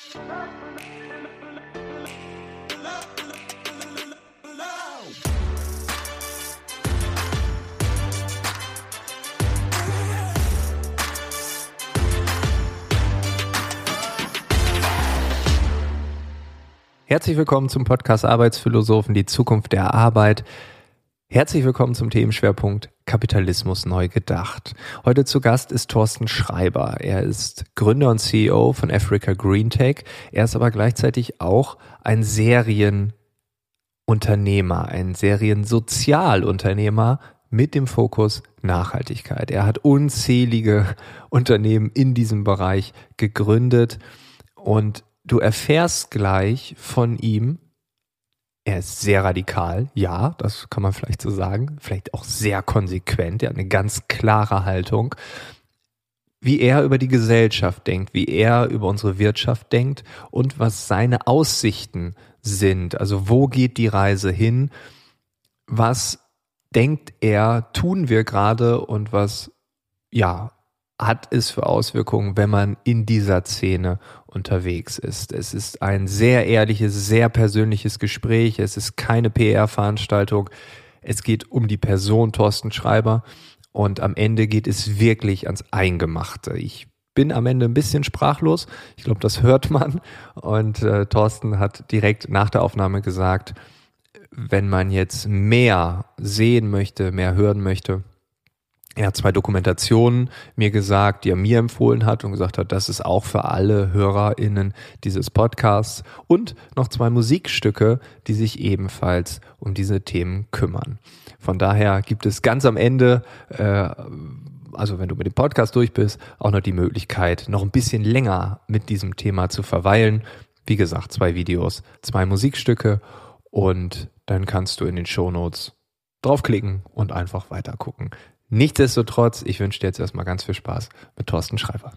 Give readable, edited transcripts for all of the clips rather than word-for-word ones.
Herzlich willkommen zum Podcast Arbeitsphilosophen, die Zukunft der Arbeit. Herzlich willkommen zum Themenschwerpunkt Kapitalismus neu gedacht. Heute zu Gast ist Thorsten Schreiber. Er ist Gründer und CEO von Africa Green Tech. Er ist aber gleichzeitig auch ein Serienunternehmer, ein Seriensozialunternehmer mit dem Fokus Nachhaltigkeit. Er hat unzählige Unternehmen in diesem Bereich gegründet und du erfährst gleich von ihm, er ist sehr radikal, ja, das kann man vielleicht so sagen, vielleicht auch sehr konsequent, er hat eine ganz klare Haltung, wie er über die Gesellschaft denkt, wie er über unsere Wirtschaft denkt und was seine Aussichten sind. Also wo geht die Reise hin, was denkt er, tun wir gerade und was, ja, hat es für Auswirkungen, wenn man in dieser Szene unterwegs ist. Es ist ein sehr ehrliches, sehr persönliches Gespräch. Es ist keine PR-Veranstaltung. Es geht um die Person Thorsten Schreiber und am Ende geht es wirklich ans Eingemachte. Ich bin am Ende ein bisschen sprachlos. Ich glaube, das hört man. Und Thorsten hat direkt nach der Aufnahme gesagt, wenn man jetzt mehr sehen möchte, mehr hören möchte, er hat 2 Dokumentationen mir gesagt, die er mir empfohlen hat und gesagt hat, das ist auch für alle HörerInnen dieses Podcasts und noch 2 Musikstücke, die sich ebenfalls um diese Themen kümmern. Von daher gibt es ganz am Ende, also wenn du mit dem Podcast durch bist, auch noch die Möglichkeit, noch ein bisschen länger mit diesem Thema zu verweilen. Wie gesagt, 2 Videos, 2 Musikstücke und dann kannst du in den Shownotes draufklicken und einfach weiter gucken. Nichtsdestotrotz, ich wünsche dir jetzt erstmal ganz viel Spaß mit Thorsten Schreiber.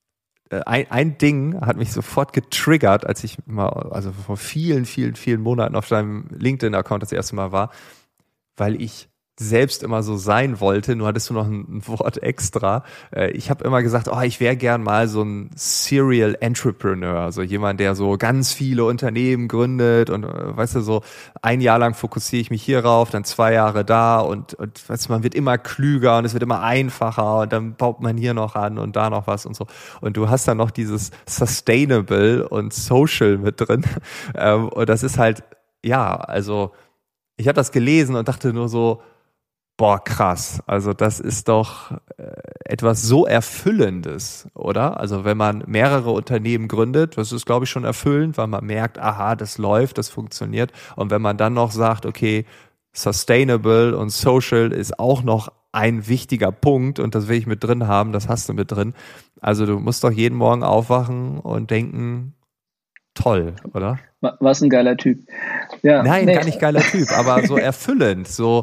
Ein Ding hat mich sofort getriggert, als ich mal, also vor vielen Monaten auf deinem LinkedIn-Account das erste Mal war, weil ich selbst immer so sein wollte, nur hattest du noch ein Wort extra. Ich habe immer gesagt, ich wäre gern mal so ein Serial Entrepreneur, also jemand, der so ganz viele Unternehmen gründet und weißt du, so ein Jahr lang fokussiere ich mich hierauf, dann 2 Jahre da und weißt du, man wird immer klüger und es wird immer einfacher und dann baut man hier noch an und da noch was und so. Und du hast dann noch dieses Sustainable und Social mit drin und das ist halt, ja, also ich habe das gelesen und dachte nur so, boah, krass. Also das ist doch etwas so Erfüllendes, oder? Also wenn man mehrere Unternehmen gründet, das ist, glaube ich, schon erfüllend, weil man merkt, aha, das läuft, das funktioniert. Und wenn man dann noch sagt, okay, Sustainable und Social ist auch noch ein wichtiger Punkt und das will ich mit drin haben, das hast du mit drin. Also du musst doch jeden Morgen aufwachen und denken, toll, oder? Was ein geiler Typ. Ja, Nein, gar nicht geiler Typ, aber so erfüllend, so...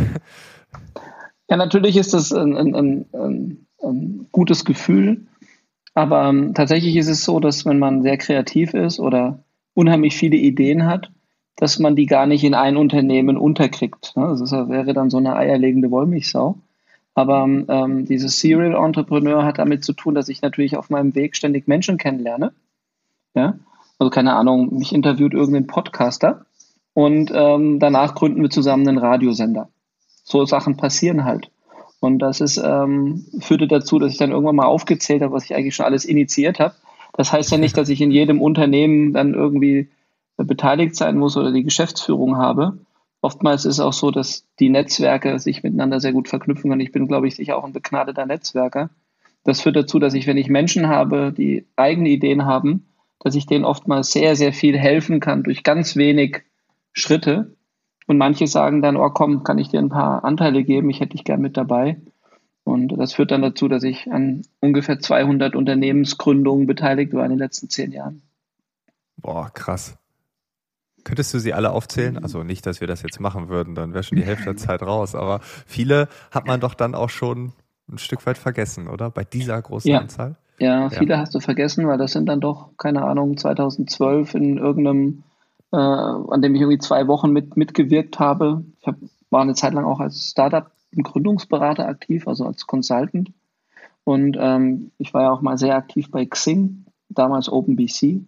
Ja, natürlich ist das ein gutes Gefühl, aber tatsächlich ist es so, dass wenn man sehr kreativ ist oder unheimlich viele Ideen hat, dass man die gar nicht in ein Unternehmen unterkriegt. Das wäre dann so eine eierlegende Wollmilchsau. Aber dieses Serial Entrepreneur hat damit zu tun, dass ich natürlich auf meinem Weg ständig Menschen kennenlerne. Ja? Also keine Ahnung, mich interviewt irgendein Podcaster und danach gründen wir zusammen einen Radiosender. So Sachen passieren halt. Und das ist führte dazu, dass ich dann irgendwann mal aufgezählt habe, was ich eigentlich schon alles initiiert habe. Das heißt ja nicht, dass ich in jedem Unternehmen dann irgendwie beteiligt sein muss oder die Geschäftsführung habe. Oftmals ist es auch so, dass die Netzwerke sich miteinander sehr gut verknüpfen können. Ich bin, glaube ich, sicher auch ein begnadeter Netzwerker. Das führt dazu, dass ich, wenn ich Menschen habe, die eigene Ideen haben, dass ich denen oftmals sehr, sehr viel helfen kann durch ganz wenig Schritte. Und manche sagen dann, komm, kann ich dir ein paar Anteile geben, ich hätte dich gern mit dabei. Und das führt dann dazu, dass ich an ungefähr 200 Unternehmensgründungen beteiligt war in den letzten 10 Jahren. Boah, krass. Könntest du sie alle aufzählen? Also nicht, dass wir das jetzt machen würden, dann wäre schon die Hälfte der Zeit raus. Aber viele hat man doch dann auch schon ein Stück weit vergessen, oder? Bei dieser großen Anzahl? Ja, viele hast du vergessen, weil das sind dann doch, keine Ahnung, 2012 in irgendeinem an dem ich irgendwie 2 Wochen mitgewirkt habe. War eine Zeit lang auch als Startup und Gründungsberater aktiv, also als Consultant. Und ich war ja auch mal sehr aktiv bei Xing, damals OpenBC.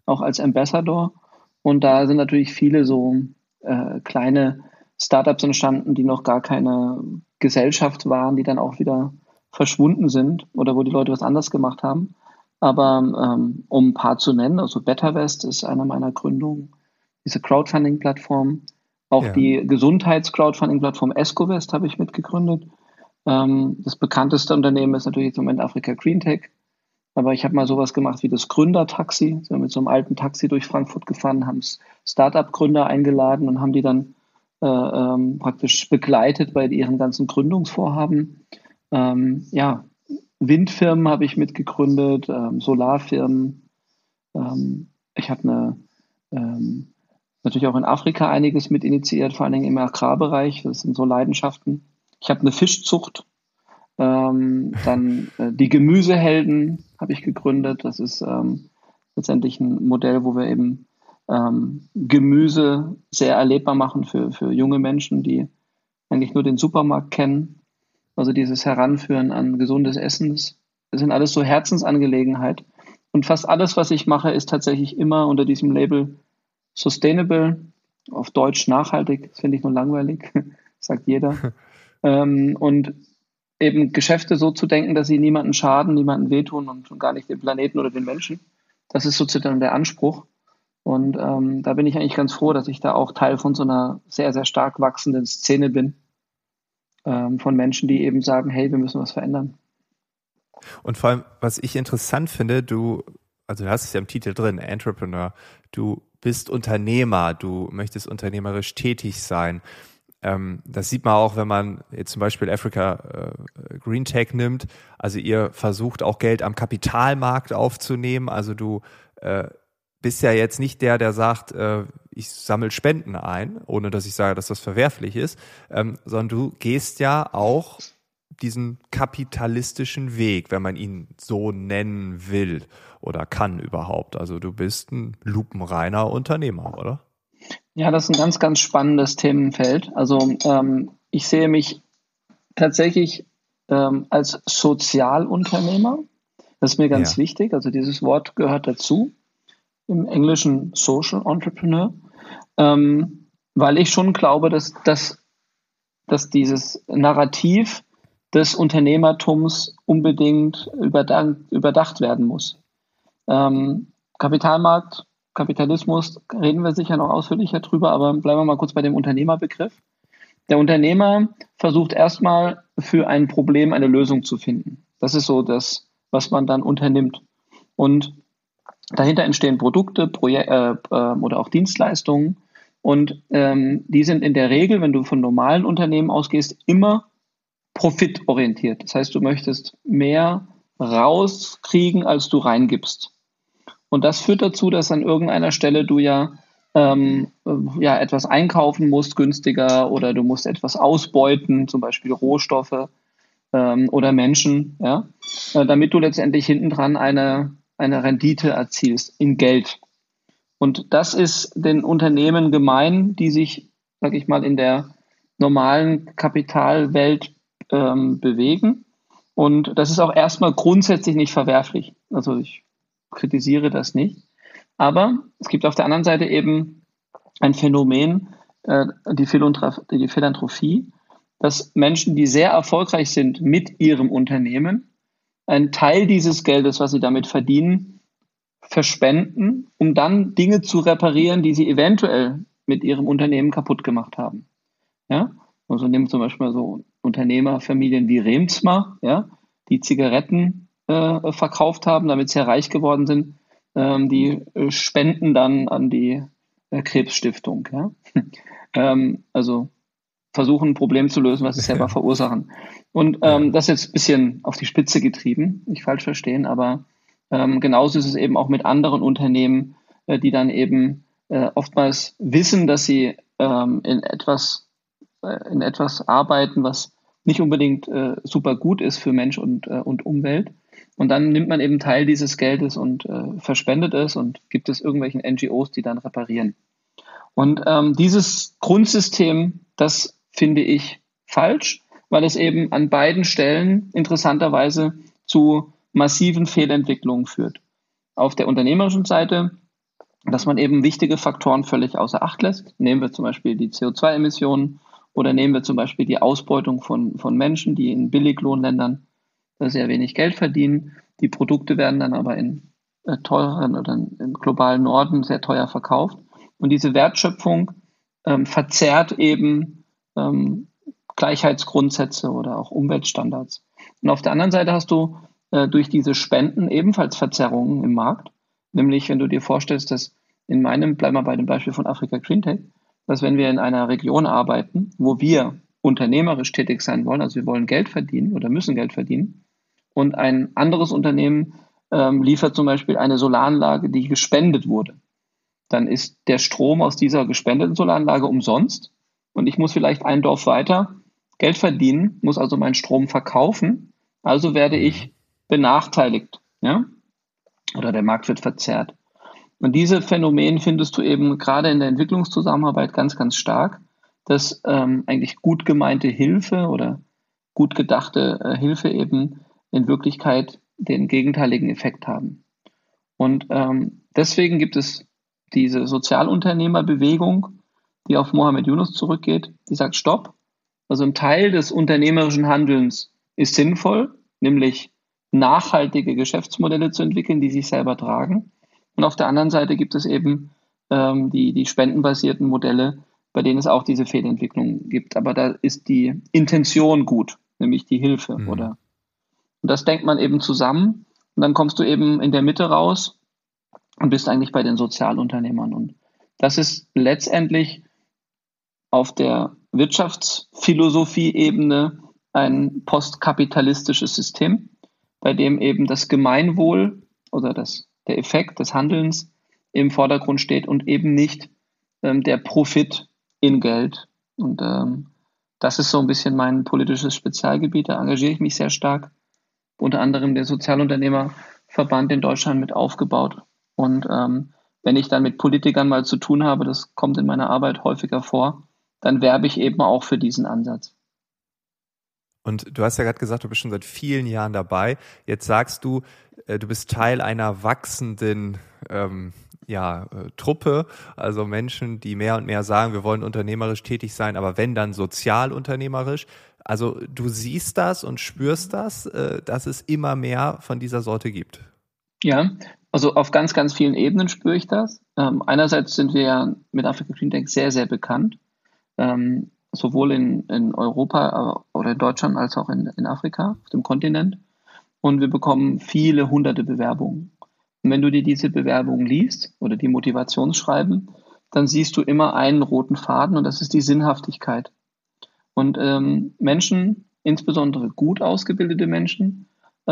auch als Ambassador. Und da sind natürlich viele so kleine Startups entstanden, die noch gar keine Gesellschaft waren, die dann auch wieder verschwunden sind oder wo die Leute was anderes gemacht haben. Aber um ein paar zu nennen, also BetterVest ist eine meiner Gründungen, diese Crowdfunding-Plattform. Auch Ja. die Gesundheits-Crowdfunding-Plattform EscoVest habe ich mitgegründet. Das bekannteste Unternehmen ist natürlich jetzt im Moment Africa Green Tech. Aber ich habe mal sowas gemacht wie das Gründertaxi. Wir sind mit so einem alten Taxi durch Frankfurt gefahren, haben Startup-Gründer eingeladen und haben die dann praktisch begleitet bei ihren ganzen Gründungsvorhaben. Ja, Windfirmen habe ich mitgegründet, Solarfirmen. Ich habe natürlich auch in Afrika einiges mit initiiert, vor allen Dingen im Agrarbereich. Das sind so Leidenschaften. Ich habe eine Fischzucht. Dann die Gemüsehelden habe ich gegründet. Das ist letztendlich ein Modell, wo wir eben Gemüse sehr erlebbar machen für junge Menschen, die eigentlich nur den Supermarkt kennen. Also dieses Heranführen an gesundes Essen, das sind alles so Herzensangelegenheit. Und fast alles, was ich mache, ist tatsächlich immer unter diesem Label Sustainable, auf Deutsch nachhaltig. Das finde ich nur langweilig, sagt jeder. Und eben Geschäfte so zu denken, dass sie niemanden schaden, niemanden wehtun und schon gar nicht dem Planeten oder den Menschen. Das ist sozusagen der Anspruch. Und da bin ich eigentlich ganz froh, dass ich da auch Teil von so einer sehr, sehr stark wachsenden Szene bin, von Menschen, die eben sagen, hey, wir müssen was verändern. Und vor allem, was ich interessant finde, du hast es ja im Titel drin, Entrepreneur, du bist Unternehmer, du möchtest unternehmerisch tätig sein. Das sieht man auch, wenn man jetzt zum Beispiel Africa Green Tech nimmt. Also ihr versucht auch Geld am Kapitalmarkt aufzunehmen. Also du bist ja jetzt nicht der sagt, ich sammle Spenden ein, ohne dass ich sage, dass das verwerflich ist, sondern du gehst ja auch diesen kapitalistischen Weg, wenn man ihn so nennen will oder kann überhaupt. Also du bist ein lupenreiner Unternehmer, oder? Ja, das ist ein ganz, ganz spannendes Themenfeld. Also ich sehe mich tatsächlich als Sozialunternehmer. Das ist mir ganz wichtig. Also dieses Wort gehört dazu. Im Englischen Social Entrepreneur. Weil ich schon glaube, dass dieses Narrativ des Unternehmertums unbedingt überdacht werden muss. Kapitalmarkt, Kapitalismus, reden wir sicher noch ausführlicher drüber, aber bleiben wir mal kurz bei dem Unternehmerbegriff. Der Unternehmer versucht erstmal für ein Problem eine Lösung zu finden. Das ist so das, was man dann unternimmt. Und dahinter entstehen Produkte, oder auch Dienstleistungen. Und die sind in der Regel, wenn du von normalen Unternehmen ausgehst, immer profitorientiert. Das heißt, du möchtest mehr rauskriegen, als du reingibst. Und das führt dazu, dass an irgendeiner Stelle du ja etwas einkaufen musst, günstiger, oder du musst etwas ausbeuten, zum Beispiel Rohstoffe oder Menschen, ja, damit du letztendlich hintendran eine Rendite erzielst in Geld. Und das ist den Unternehmen gemein, die sich, sag ich mal, in der normalen Kapitalwelt bewegen. Und das ist auch erstmal grundsätzlich nicht verwerflich. Also ich kritisiere das nicht. Aber es gibt auf der anderen Seite eben ein Phänomen, die Philanthropie, dass Menschen, die sehr erfolgreich sind mit ihrem Unternehmen, einen Teil dieses Geldes, was sie damit verdienen, verspenden, um dann Dinge zu reparieren, die sie eventuell mit ihrem Unternehmen kaputt gemacht haben. Ja? Also nehmen wir zum Beispiel so Unternehmerfamilien wie Remsmar, ja, die Zigaretten verkauft haben, damit sehr reich geworden sind. Die spenden dann an die Krebsstiftung. Ja? Also versuchen, ein Problem zu lösen, was sie selber verursachen. Und das ist jetzt ein bisschen auf die Spitze getrieben, nicht falsch verstehen, aber genauso ist es eben auch mit anderen Unternehmen, die dann eben oftmals wissen, dass sie in etwas arbeiten, was nicht unbedingt super gut ist für Mensch und Umwelt. Und dann nimmt man eben Teil dieses Geldes und verspendet es und gibt es irgendwelchen NGOs, die dann reparieren. Und dieses Grundsystem, das finde ich falsch, weil es eben an beiden Stellen interessanterweise zu massiven Fehlentwicklungen führt. Auf der unternehmerischen Seite dass man eben wichtige Faktoren völlig außer Acht lässt. Nehmen wir zum Beispiel die CO2-Emissionen oder nehmen wir zum Beispiel die Ausbeutung von Menschen, die in Billiglohnländern sehr wenig Geld verdienen. Die Produkte werden dann aber in teureren oder im globalen Norden sehr teuer verkauft. Und diese Wertschöpfung verzerrt eben Gleichheitsgrundsätze oder auch Umweltstandards. Und auf der anderen Seite hast du durch diese Spenden ebenfalls Verzerrungen im Markt. Nämlich, wenn du dir vorstellst, dass bleiben wir bei dem Beispiel von Africa Green Tech, dass wenn wir in einer Region arbeiten, wo wir unternehmerisch tätig sein wollen, also wir wollen Geld verdienen oder müssen Geld verdienen, und ein anderes Unternehmen liefert zum Beispiel eine Solaranlage, die gespendet wurde, dann ist der Strom aus dieser gespendeten Solaranlage umsonst und ich muss vielleicht ein Dorf weiter Geld verdienen, muss also meinen Strom verkaufen, also werde ich benachteiligt, ja? Oder der Markt wird verzerrt. Und diese Phänomene findest du eben gerade in der Entwicklungszusammenarbeit ganz, ganz stark, dass eigentlich gut gemeinte Hilfe oder gut gedachte Hilfe eben in Wirklichkeit den gegenteiligen Effekt haben. Und deswegen gibt es diese Sozialunternehmerbewegung, die auf Mohammed Yunus zurückgeht, die sagt, stopp, also ein Teil des unternehmerischen Handelns ist sinnvoll, nämlich nachhaltige Geschäftsmodelle zu entwickeln, die sich selber tragen. Und auf der anderen Seite gibt es eben die spendenbasierten Modelle, bei denen es auch diese Fehlentwicklung gibt. Aber da ist die Intention gut, nämlich die Hilfe. Und das denkt man eben zusammen. Und dann kommst du eben in der Mitte raus und bist eigentlich bei den Sozialunternehmern. Und das ist letztendlich auf der Wirtschaftsphilosophie-Ebene ein postkapitalistisches System, bei dem eben das Gemeinwohl oder der Effekt des Handelns im Vordergrund steht und eben nicht der Profit in Geld. Und das ist so ein bisschen mein politisches Spezialgebiet. Da engagiere ich mich sehr stark. Unter anderem der Sozialunternehmerverband in Deutschland mit aufgebaut. Und wenn ich dann mit Politikern mal zu tun habe, das kommt in meiner Arbeit häufiger vor, dann werbe ich eben auch für diesen Ansatz. Und du hast ja gerade gesagt, du bist schon seit vielen Jahren dabei. Jetzt sagst du, du bist Teil einer wachsenden Truppe, also Menschen, die mehr und mehr sagen, wir wollen unternehmerisch tätig sein, aber wenn, dann sozialunternehmerisch. Also du siehst das und spürst das, dass es immer mehr von dieser Sorte gibt. Ja, also auf ganz, ganz vielen Ebenen spüre ich das. Einerseits sind wir ja mit Africa Green Tech sehr, sehr bekannt. Sowohl in Europa oder in Deutschland als auch in Afrika, auf dem Kontinent. Und wir bekommen viele hunderte Bewerbungen. Und wenn du dir diese Bewerbungen liest oder die Motivationsschreiben, dann siehst du immer einen roten Faden und das ist die Sinnhaftigkeit. Und Menschen, insbesondere gut ausgebildete Menschen,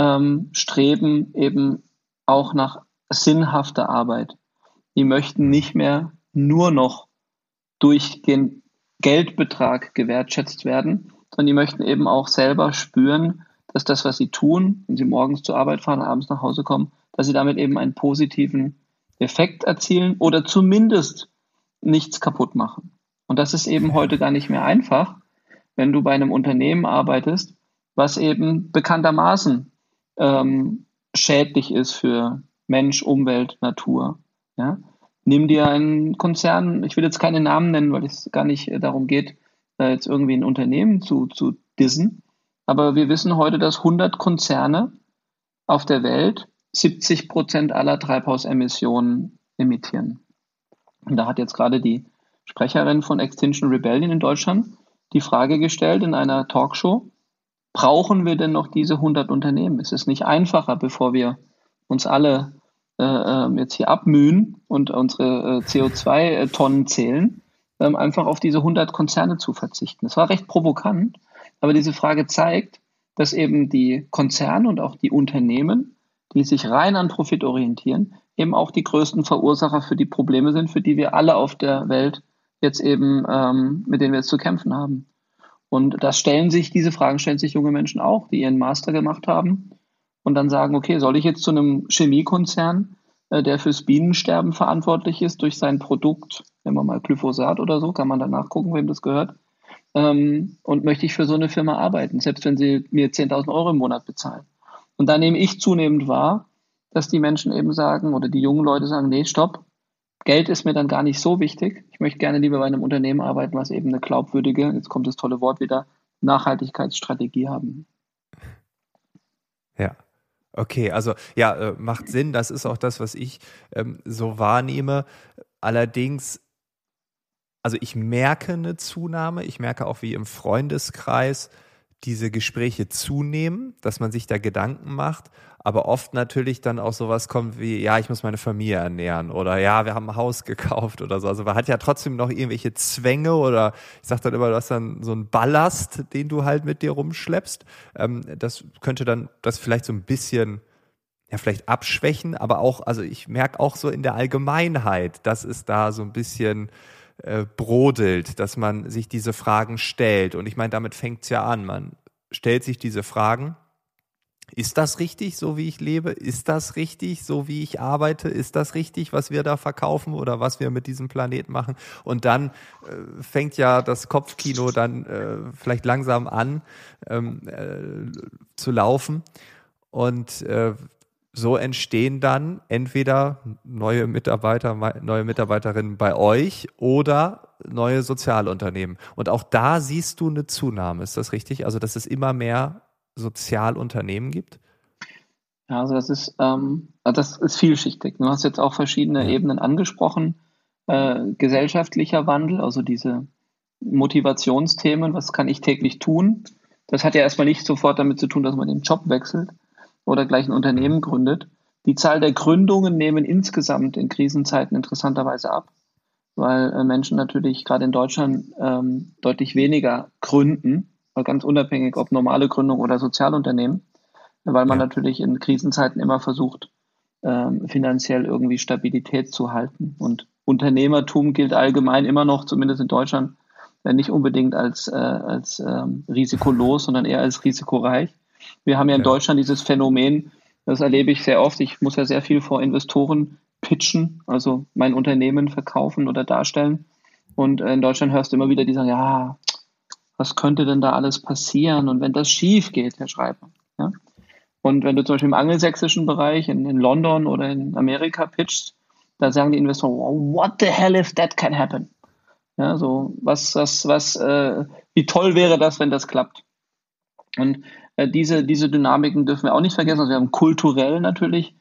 streben eben auch nach sinnhafter Arbeit. Die möchten nicht mehr nur noch durch den Geldbetrag gewertschätzt werden, sondern die möchten eben auch selber spüren, dass das, was sie tun, wenn sie morgens zur Arbeit fahren und abends nach Hause kommen, dass sie damit eben einen positiven Effekt erzielen oder zumindest nichts kaputt machen. Und das ist eben heute gar nicht mehr einfach, wenn du bei einem Unternehmen arbeitest, was eben bekanntermaßen schädlich ist für Mensch, Umwelt, Natur. Ja? Nimm dir einen Konzern, ich will jetzt keine Namen nennen, weil es gar nicht darum geht, jetzt irgendwie ein Unternehmen zu dissen. Aber wir wissen heute, dass 100 Konzerne auf der Welt 70% aller Treibhausemissionen emittieren. Und da hat jetzt gerade die Sprecherin von Extinction Rebellion in Deutschland die Frage gestellt in einer Talkshow, brauchen wir denn noch diese 100 Unternehmen? Ist es nicht einfacher, bevor wir uns alle jetzt hier abmühen und unsere CO2-Tonnen zählen, einfach auf diese 100 Konzerne zu verzichten? Das war recht provokant, aber diese Frage zeigt, dass eben die Konzerne und auch die Unternehmen, die sich rein an Profit orientieren, eben auch die größten Verursacher für die Probleme sind, für die wir alle auf der Welt jetzt eben, mit denen wir jetzt zu kämpfen haben. Und diese Fragen stellen sich junge Menschen auch, die ihren Master gemacht haben und dann sagen, okay, soll ich jetzt zu einem Chemiekonzern, der fürs Bienensterben verantwortlich ist, durch sein Produkt, nehmen wir mal Glyphosat oder so, kann man dann nachgucken, wem das gehört, und möchte ich für so eine Firma arbeiten, selbst wenn sie mir 10.000 Euro im Monat bezahlen. Und da nehme ich zunehmend wahr, dass die Menschen eben sagen, oder die jungen Leute sagen, nee, stopp, Geld ist mir dann gar nicht so wichtig. Ich möchte gerne lieber bei einem Unternehmen arbeiten, was eben eine glaubwürdige, jetzt kommt das tolle Wort wieder, Nachhaltigkeitsstrategie haben. Ja. Okay, also ja, macht Sinn. Das ist auch das, was ich so wahrnehme. Allerdings, also ich merke eine Zunahme. Ich merke auch, wie im Freundeskreis diese Gespräche zunehmen, dass man sich da Gedanken macht, aber oft natürlich dann auch sowas kommt wie, ja, ich muss meine Familie ernähren oder ja, wir haben ein Haus gekauft oder so. Also man hat ja trotzdem noch irgendwelche Zwänge oder ich sag dann immer, du hast dann so einen Ballast, den du halt mit dir rumschleppst. Das könnte dann das vielleicht so ein bisschen ja, vielleicht abschwächen, aber auch, also ich merke auch so in der Allgemeinheit, dass es da so ein bisschen brodelt, dass man sich diese Fragen stellt. Und ich meine, damit fängt's ja an. Man stellt sich diese Fragen. Ist das richtig, so wie ich lebe? Ist das richtig, so wie ich arbeite? Ist das richtig, was wir da verkaufen oder was wir mit diesem Planet machen? Und dann fängt ja das Kopfkino dann vielleicht langsam an zu laufen. Und so entstehen dann entweder neue Mitarbeiter, neue Mitarbeiterinnen bei euch oder neue Sozialunternehmen. Und auch da siehst du eine Zunahme. Ist das richtig? Also, dass es immer mehr Sozialunternehmen gibt? Ja, also das ist vielschichtig. Du hast jetzt auch verschiedene Ja. Ebenen angesprochen. Gesellschaftlicher Wandel, also diese Motivationsthemen, was kann ich täglich tun? Das hat ja erstmal nicht sofort damit zu tun, dass man den Job wechselt oder gleich ein Mhm. Unternehmen gründet. Die Zahl der Gründungen nehmen insgesamt in Krisenzeiten interessanterweise ab, weil Menschen natürlich gerade in Deutschland deutlich weniger gründen, weil ganz unabhängig, ob normale Gründung oder Sozialunternehmen, weil man Ja. natürlich in Krisenzeiten immer versucht, finanziell irgendwie Stabilität zu halten. Und Unternehmertum gilt allgemein immer noch, zumindest in Deutschland, nicht unbedingt als risikolos, sondern eher als risikoreich. Wir haben ja in Ja. Deutschland dieses Phänomen, das erlebe ich sehr oft. Ich muss ja sehr viel vor Investoren pitchen, also mein Unternehmen verkaufen oder darstellen. Und in Deutschland hörst du immer wieder, die sagen, ja, was könnte denn da alles passieren? Und wenn das schief geht, Herr Schreiber. Ja? Und wenn du zum Beispiel im angelsächsischen Bereich in London oder in Amerika pitchst, da sagen die Investoren, wow, what the hell if that can happen? Ja, so wie toll wäre das, wenn das klappt? Und diese Dynamiken dürfen wir auch nicht vergessen. Also wir haben kulturell natürlich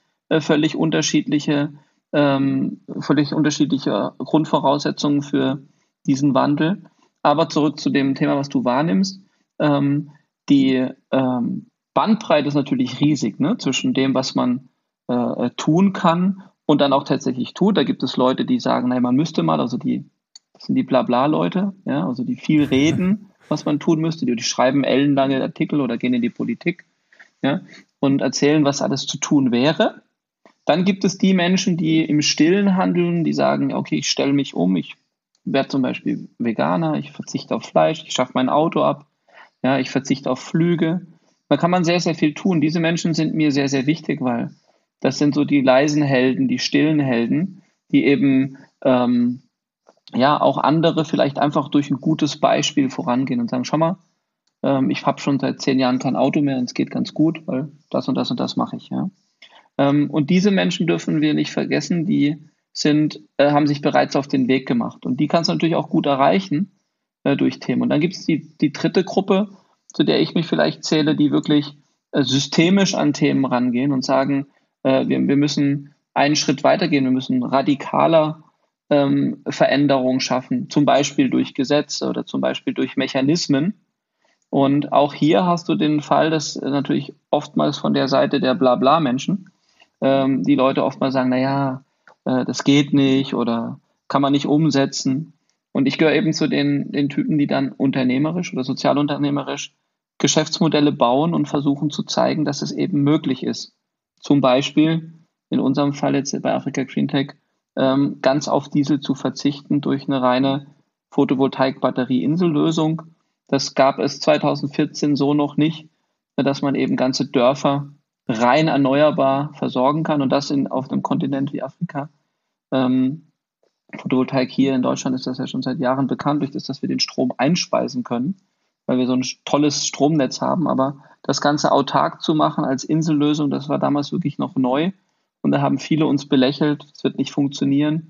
völlig unterschiedliche Grundvoraussetzungen für diesen Wandel. Aber zurück zu dem Thema, was du wahrnimmst. Die Bandbreite ist natürlich riesig, ne? Zwischen dem, was man tun kann und dann auch tatsächlich tut. Da gibt es Leute, die sagen, nein, man müsste mal, das sind die Blabla-Leute, ja, also die viel reden, was man tun müsste, die schreiben ellenlange Artikel oder gehen in die Politik, ja, und erzählen, was alles zu tun wäre. Dann gibt es die Menschen, die im Stillen handeln, die sagen, okay, ich stelle mich um, ich werde zum Beispiel Veganer, ich verzichte auf Fleisch, ich schaffe mein Auto ab, ja, ich verzichte auf Flüge. Da kann man sehr, sehr viel tun. Diese Menschen sind mir sehr, sehr wichtig, weil das sind so die leisen Helden, die stillen Helden, die eben ja auch andere vielleicht einfach durch ein gutes Beispiel vorangehen und sagen, schau mal, ich habe schon seit 10 Jahren kein Auto mehr und es geht ganz gut, weil das und das und das mache ich, ja. Und diese Menschen dürfen wir nicht vergessen, haben sich bereits auf den Weg gemacht. Und die kannst du natürlich auch gut erreichen durch Themen. Und dann gibt es die dritte Gruppe, zu der ich mich vielleicht zähle, die wirklich systemisch an Themen rangehen und sagen, wir müssen einen Schritt weitergehen, wir müssen radikaler Veränderungen schaffen, zum Beispiel durch Gesetze oder zum Beispiel durch Mechanismen. Und auch hier hast du den Fall, dass natürlich oftmals von der Seite der Blabla-Menschen die Leute oftmals sagen, naja, das geht nicht oder kann man nicht umsetzen. Und ich gehöre eben zu den Typen, die dann unternehmerisch oder sozialunternehmerisch Geschäftsmodelle bauen und versuchen zu zeigen, dass es eben möglich ist. Zum Beispiel in unserem Fall jetzt bei Africa Green Tech ganz auf Diesel zu verzichten durch eine reine Photovoltaik-Batterie-Insellösung. Das gab es 2014 so noch nicht, dass man eben ganze Dörfer rein erneuerbar versorgen kann und das auf einem Kontinent wie Afrika. Photovoltaik hier in Deutschland ist das ja schon seit Jahren bekannt, durch das, dass wir den Strom einspeisen können, weil wir so ein tolles Stromnetz haben. Aber das Ganze autark zu machen als Insellösung, das war damals wirklich noch neu. Und da haben viele uns belächelt, es wird nicht funktionieren.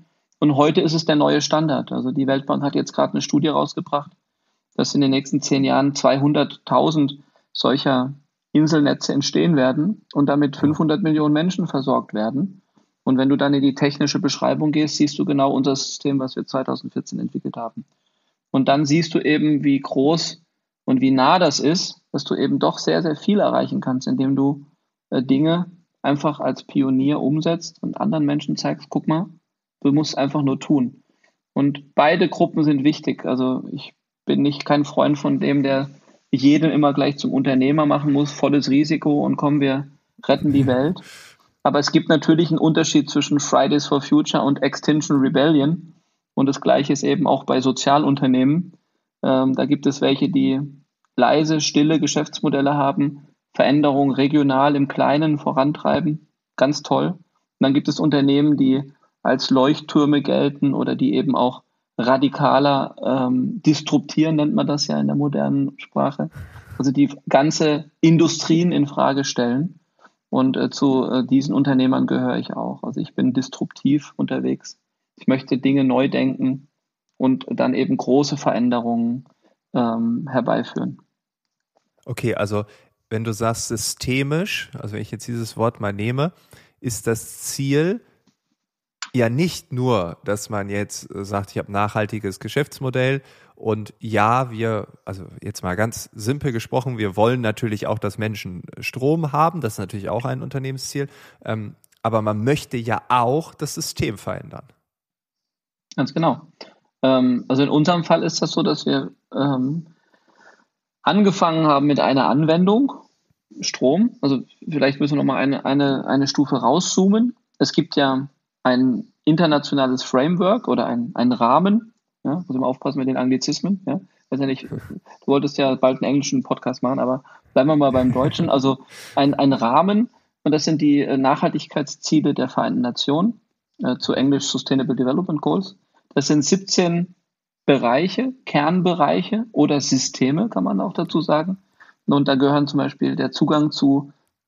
Und heute ist es der neue Standard. Also die Weltbank hat jetzt gerade eine Studie rausgebracht, dass in den nächsten 10 Jahren 200.000 solcher Inselnetze entstehen werden und damit 500 Millionen Menschen versorgt werden. Und wenn du dann in die technische Beschreibung gehst, siehst du genau unser System, was wir 2014 entwickelt haben. Und dann siehst du eben, wie groß und wie nah das ist, dass du eben doch sehr, sehr viel erreichen kannst, indem du Dinge einfach als Pionier umsetzt und anderen Menschen zeigst, guck mal, du musst einfach nur tun. Und beide Gruppen sind wichtig. Also ich bin nicht kein Freund von dem, der jeden immer gleich zum Unternehmer machen muss, volles Risiko und komm, wir retten die Welt. Aber es gibt natürlich einen Unterschied zwischen Fridays for Future und Extinction Rebellion. Und das Gleiche ist eben auch bei Sozialunternehmen. Da gibt es welche, die leise, stille Geschäftsmodelle haben, Veränderungen regional im Kleinen vorantreiben. Ganz toll. Und dann gibt es Unternehmen, die als Leuchttürme gelten oder die eben auch radikaler disruptieren, nennt man das ja in der modernen Sprache. Also die ganze Industrien in Frage stellen. Und zu diesen Unternehmern gehöre ich auch. Also ich bin disruptiv unterwegs. Ich möchte Dinge neu denken und dann eben große Veränderungen herbeiführen. Okay, also wenn du sagst systemisch, also wenn ich jetzt dieses Wort mal nehme, ist das Ziel ja nicht nur, dass man jetzt sagt, ich habe ein nachhaltiges Geschäftsmodell und ja, also jetzt mal ganz simpel gesprochen, wir wollen natürlich auch, dass Menschen Strom haben, das ist natürlich auch ein Unternehmensziel, aber man möchte ja auch das System verändern. Ganz genau. Also in unserem Fall ist das so, dass wir angefangen haben mit einer Anwendung, Strom. Also vielleicht müssen wir nochmal eine Stufe rauszoomen. Es gibt ja ein internationales Framework oder einen Rahmen. Ja, muss man aufpassen mit den Anglizismen. Ja. Weiß ja nicht, du wolltest ja bald einen englischen Podcast machen, aber bleiben wir mal beim Deutschen. Also ein Rahmen, und das sind die Nachhaltigkeitsziele der Vereinten Nationen, zu Englisch Sustainable Development Goals. Das sind 17 Bereiche, Kernbereiche oder Systeme, kann man auch dazu sagen. Und da gehören zum Beispiel der Zugang zu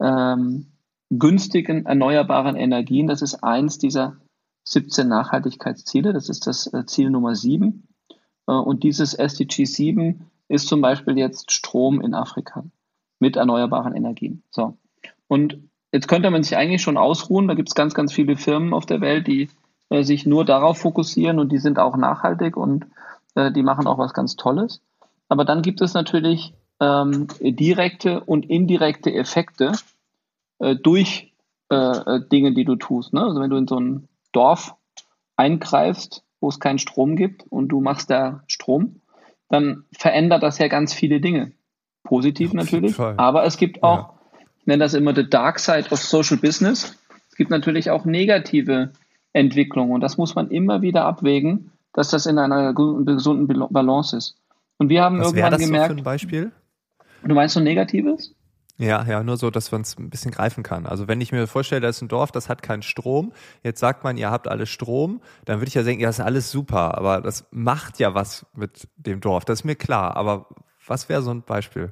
günstigen erneuerbaren Energien. Das ist eins dieser 17 Nachhaltigkeitsziele. Das ist das Ziel Nummer 7. Und dieses SDG 7 ist zum Beispiel jetzt Strom in Afrika mit erneuerbaren Energien. So. Und jetzt könnte man sich eigentlich schon ausruhen. Da gibt es ganz, ganz viele Firmen auf der Welt, die sich nur darauf fokussieren und die sind auch nachhaltig und die machen auch was ganz Tolles. Aber dann gibt es natürlich direkte und indirekte Effekte durch Dinge, die du tust. Ne? Also wenn du in so ein Dorf eingreifst, wo es keinen Strom gibt und du machst da Strom, dann verändert das ja ganz viele Dinge. Positiv natürlich, aber es gibt auch, ich nenne das immer the dark side of social business, es gibt natürlich auch negative Entwicklungen und das muss man immer wieder abwägen, dass das in einer gesunden Balance ist. Und wir haben irgendwann gemerkt... Was wäre das so für ein Beispiel? Du meinst so Negatives? Ja, nur so, dass man es ein bisschen greifen kann. Also wenn ich mir vorstelle, da ist ein Dorf, das hat keinen Strom, jetzt sagt man, ihr habt alle Strom, dann würde ich ja denken, ja, das ist alles super, aber das macht ja was mit dem Dorf, das ist mir klar. Aber was wäre so ein Beispiel?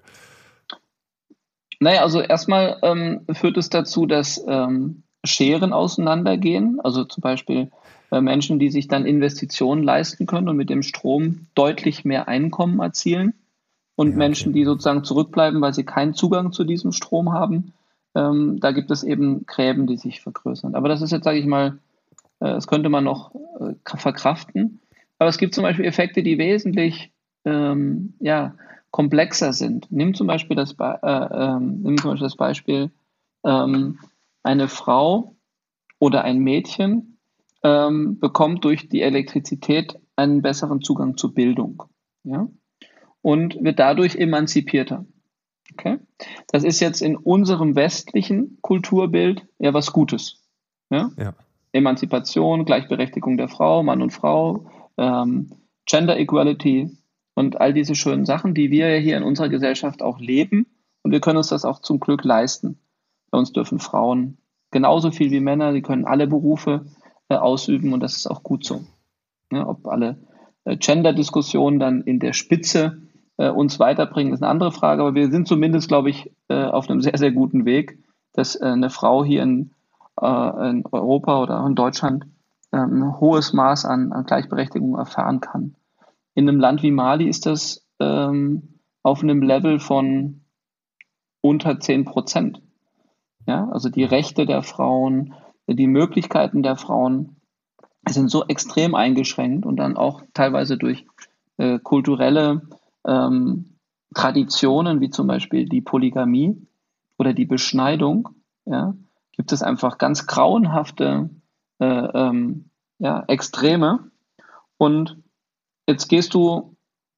Naja, also erstmal führt es dazu, dass Scheren auseinandergehen, also zum Beispiel Menschen, die sich dann Investitionen leisten können und mit dem Strom deutlich mehr Einkommen erzielen. Und Menschen, die sozusagen zurückbleiben, weil sie keinen Zugang zu diesem Strom haben, da gibt es eben Gräben, die sich vergrößern. Aber das ist jetzt, sage ich mal, das könnte man noch verkraften. Aber es gibt zum Beispiel Effekte, die wesentlich komplexer sind. Nimm zum Beispiel das Beispiel, eine Frau oder ein Mädchen bekommt durch die Elektrizität einen besseren Zugang zu Bildung. Ja? Und wird dadurch emanzipierter. Okay? Das ist jetzt in unserem westlichen Kulturbild ja was Gutes. Ja? Ja. Emanzipation, Gleichberechtigung der Frau, Mann und Frau, Gender Equality und all diese schönen Sachen, die wir ja hier in unserer Gesellschaft auch leben. Und wir können uns das auch zum Glück leisten. Bei uns dürfen Frauen genauso viel wie Männer, sie können alle Berufe ausüben und das ist auch gut so. Ja, ob alle Gender-Diskussionen dann in der Spitze uns weiterbringen, ist eine andere Frage, aber wir sind zumindest, glaube ich, auf einem sehr, sehr guten Weg, dass eine Frau hier in Europa oder in Deutschland ein hohes Maß an Gleichberechtigung erfahren kann. In einem Land wie Mali ist das auf einem Level von unter 10%. Ja, also die Rechte der Frauen, die Möglichkeiten der Frauen sind so extrem eingeschränkt und dann auch teilweise durch kulturelle Traditionen, wie zum Beispiel die Polygamie oder die Beschneidung, ja, gibt es einfach ganz grauenhafte Extreme. Und jetzt gehst du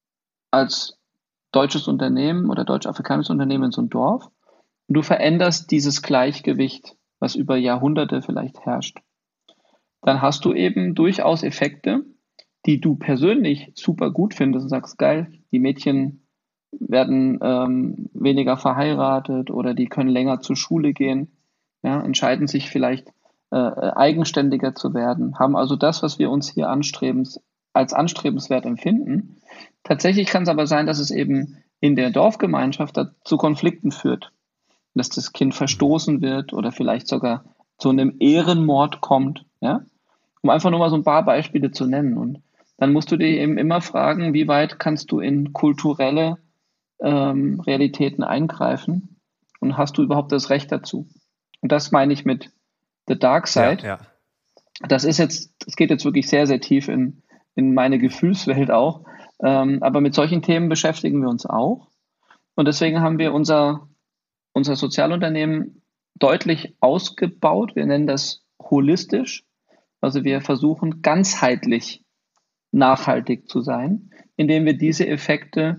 als deutsches Unternehmen oder deutsch-afrikanisches Unternehmen in so ein Dorf und du veränderst dieses Gleichgewicht, was über Jahrhunderte vielleicht herrscht. Dann hast du eben durchaus Effekte, die du persönlich super gut findest und sagst, geil, die Mädchen werden weniger verheiratet oder die können länger zur Schule gehen, ja, entscheiden sich vielleicht eigenständiger zu werden, haben also das, was wir uns hier als anstrebenswert empfinden. Tatsächlich kann es aber sein, dass es eben in der Dorfgemeinschaft zu Konflikten führt, dass das Kind verstoßen wird oder vielleicht sogar zu einem Ehrenmord kommt, ja, um einfach nur mal so ein paar Beispiele zu nennen. Und dann musst du dir eben immer fragen, wie weit kannst du in kulturelle Realitäten eingreifen und hast du überhaupt das Recht dazu? Und das meine ich mit The Dark Side. Ja. Das geht jetzt wirklich sehr, sehr tief in meine Gefühlswelt auch. Aber mit solchen Themen beschäftigen wir uns auch. Und deswegen haben wir unser Sozialunternehmen deutlich ausgebaut. Wir nennen das holistisch. Also wir versuchen ganzheitlich nachhaltig zu sein, indem wir diese Effekte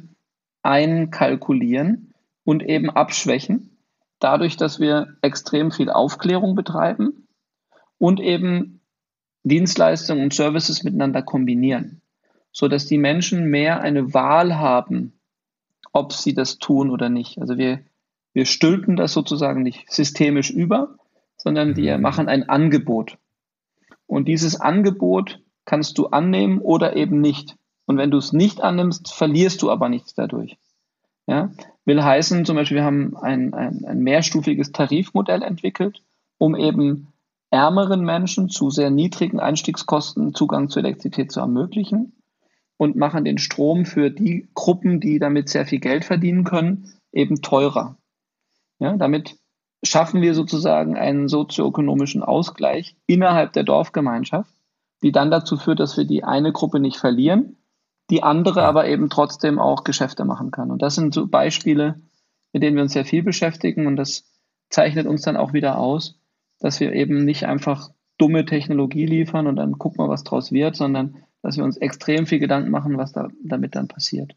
einkalkulieren und eben abschwächen, dadurch, dass wir extrem viel Aufklärung betreiben und eben Dienstleistungen und Services miteinander kombinieren, sodass die Menschen mehr eine Wahl haben, ob sie das tun oder nicht. Also wir stülpen das sozusagen nicht systemisch über, sondern wir machen ein Angebot. Und dieses Angebot kannst du annehmen oder eben nicht. Und wenn du es nicht annimmst, verlierst du aber nichts dadurch. Ja? Will heißen, zum Beispiel, wir haben ein mehrstufiges Tarifmodell entwickelt, um eben ärmeren Menschen zu sehr niedrigen Einstiegskosten Zugang zur Elektrizität zu ermöglichen und machen den Strom für die Gruppen, die damit sehr viel Geld verdienen können, eben teurer. Ja, damit schaffen wir sozusagen einen sozioökonomischen Ausgleich innerhalb der Dorfgemeinschaft, die dann dazu führt, dass wir die eine Gruppe nicht verlieren, die andere aber eben trotzdem auch Geschäfte machen kann. Und das sind so Beispiele, mit denen wir uns sehr viel beschäftigen. Und das zeichnet uns dann auch wieder aus, dass wir eben nicht einfach dumme Technologie liefern und dann gucken wir, was draus wird, sondern dass wir uns extrem viel Gedanken machen, was damit dann passiert.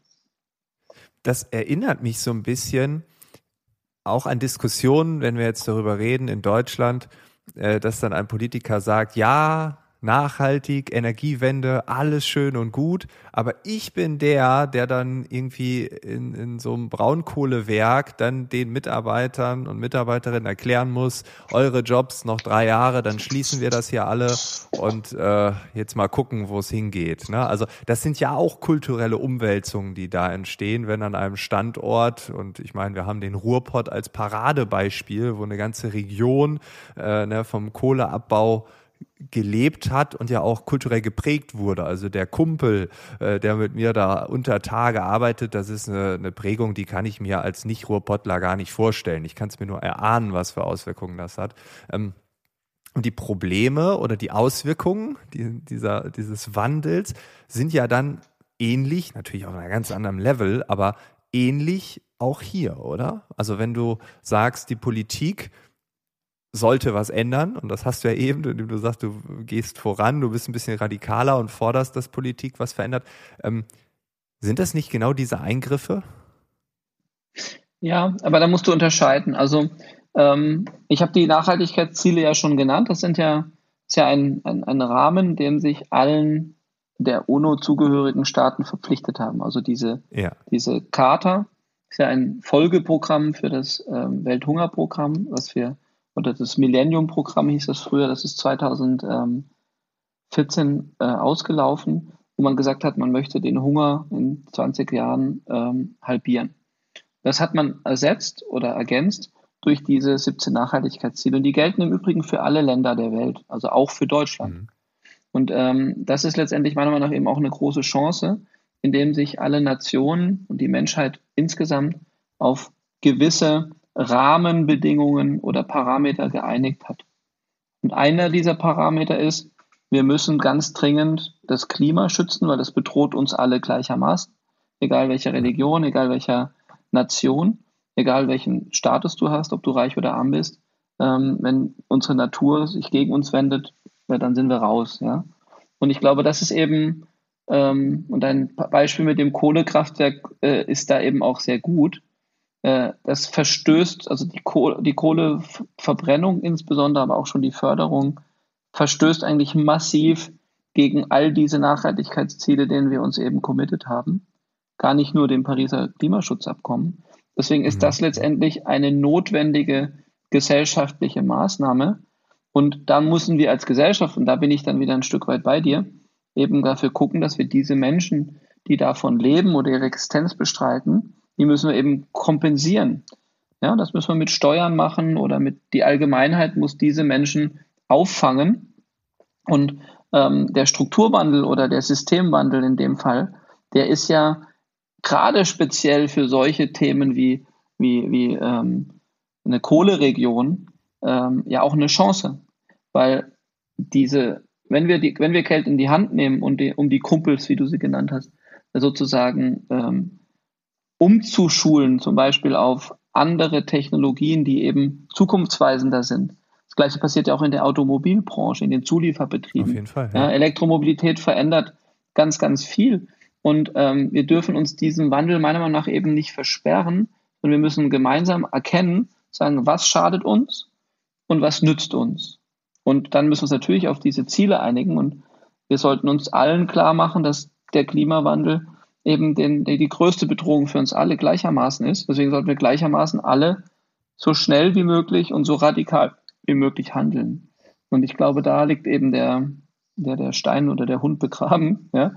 Das erinnert mich so ein bisschen auch an Diskussionen, wenn wir jetzt darüber reden in Deutschland, dass dann ein Politiker sagt, ja, nachhaltig, Energiewende, alles schön und gut, aber ich bin der dann irgendwie in so einem Braunkohlewerk dann den Mitarbeitern und Mitarbeiterinnen erklären muss, eure Jobs noch 3 Jahre, dann schließen wir das hier alle und jetzt mal gucken, wo es hingeht. Ne? Also das sind ja auch kulturelle Umwälzungen, die da entstehen, wenn an einem Standort, und ich meine, wir haben den Ruhrpott als Paradebeispiel, wo eine ganze Region vom Kohleabbau gelebt hat und ja auch kulturell geprägt wurde. Also der Kumpel, der mit mir da unter Tage arbeitet, das ist eine Prägung, die kann ich mir als Nicht-Ruhrpottler gar nicht vorstellen. Ich kann es mir nur erahnen, was für Auswirkungen das hat. Und die Probleme oder die Auswirkungen dieses Wandels sind ja dann ähnlich, natürlich auf einem ganz anderen Level, aber ähnlich auch hier, oder? Also wenn du sagst, die Politik sollte was ändern, und das hast du ja eben, indem du sagst, du gehst voran, du bist ein bisschen radikaler und forderst, dass Politik was verändert. Sind das nicht genau diese Eingriffe? Ja, aber da musst du unterscheiden. Also ich habe die Nachhaltigkeitsziele ja schon genannt. Das ist ja ein Rahmen, dem sich allen der UNO zugehörigen Staaten verpflichtet haben. Also diese Charta ist ja ein Folgeprogramm für das Welthungerprogramm, oder das Millennium-Programm hieß das früher, das ist 2014 ausgelaufen, wo man gesagt hat, man möchte den Hunger in 20 Jahren halbieren. Das hat man ersetzt oder ergänzt durch diese 17 Nachhaltigkeitsziele. Und die gelten im Übrigen für alle Länder der Welt, also auch für Deutschland. Und das ist letztendlich meiner Meinung nach eben auch eine große Chance, indem sich alle Nationen und die Menschheit insgesamt auf gewisse Rahmenbedingungen oder Parameter geeinigt hat. Und einer dieser Parameter ist, wir müssen ganz dringend das Klima schützen, weil das bedroht uns alle gleichermaßen, egal welcher Religion, egal welcher Nation, egal welchen Status du hast, ob du reich oder arm bist. Wenn unsere Natur sich gegen uns wendet, dann sind wir raus. Ja? Und ich glaube, das ist eben, und ein Beispiel mit dem Kohlekraftwerk ist da eben auch sehr gut. Das verstößt, also die Kohleverbrennung insbesondere, aber auch schon die Förderung, verstößt eigentlich massiv gegen all diese Nachhaltigkeitsziele, denen wir uns eben committed haben. Gar nicht nur dem Pariser Klimaschutzabkommen. Deswegen ist das letztendlich eine notwendige gesellschaftliche Maßnahme. Und da müssen wir als Gesellschaft, und da bin ich dann wieder ein Stück weit bei dir, eben dafür gucken, dass wir diese Menschen, die davon leben oder ihre Existenz bestreiten, die müssen wir eben kompensieren. Ja, das müssen wir mit Steuern machen oder die Allgemeinheit muss diese Menschen auffangen. Und der Strukturwandel oder der Systemwandel in dem Fall, der ist ja gerade speziell für solche Themen wie eine Kohleregion ja auch eine Chance. Weil wenn wir Geld in die Hand nehmen und um die Kumpels, wie du sie genannt hast, sozusagen umzuschulen, zum Beispiel auf andere Technologien, die eben zukunftsweisender sind. Das Gleiche passiert ja auch in der Automobilbranche, in den Zulieferbetrieben. Auf jeden Fall. Ja. Elektromobilität verändert ganz, ganz viel. Und wir dürfen uns diesem Wandel meiner Meinung nach eben nicht versperren, sondern wir müssen gemeinsam erkennen, sagen, was schadet uns und was nützt uns. Und dann müssen wir uns natürlich auf diese Ziele einigen. Und wir sollten uns allen klar machen, dass der Klimawandel eben die größte Bedrohung für uns alle gleichermaßen ist. Deswegen sollten wir gleichermaßen alle so schnell wie möglich und so radikal wie möglich handeln. Und ich glaube, da liegt eben der Stein oder der Hund begraben. Ja?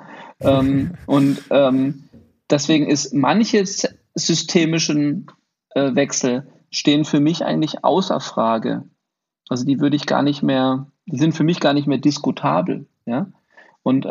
Deswegen ist manche systemischen Wechsel stehen für mich eigentlich außer Frage. Also die sind für mich gar nicht mehr diskutabel. Ja? Und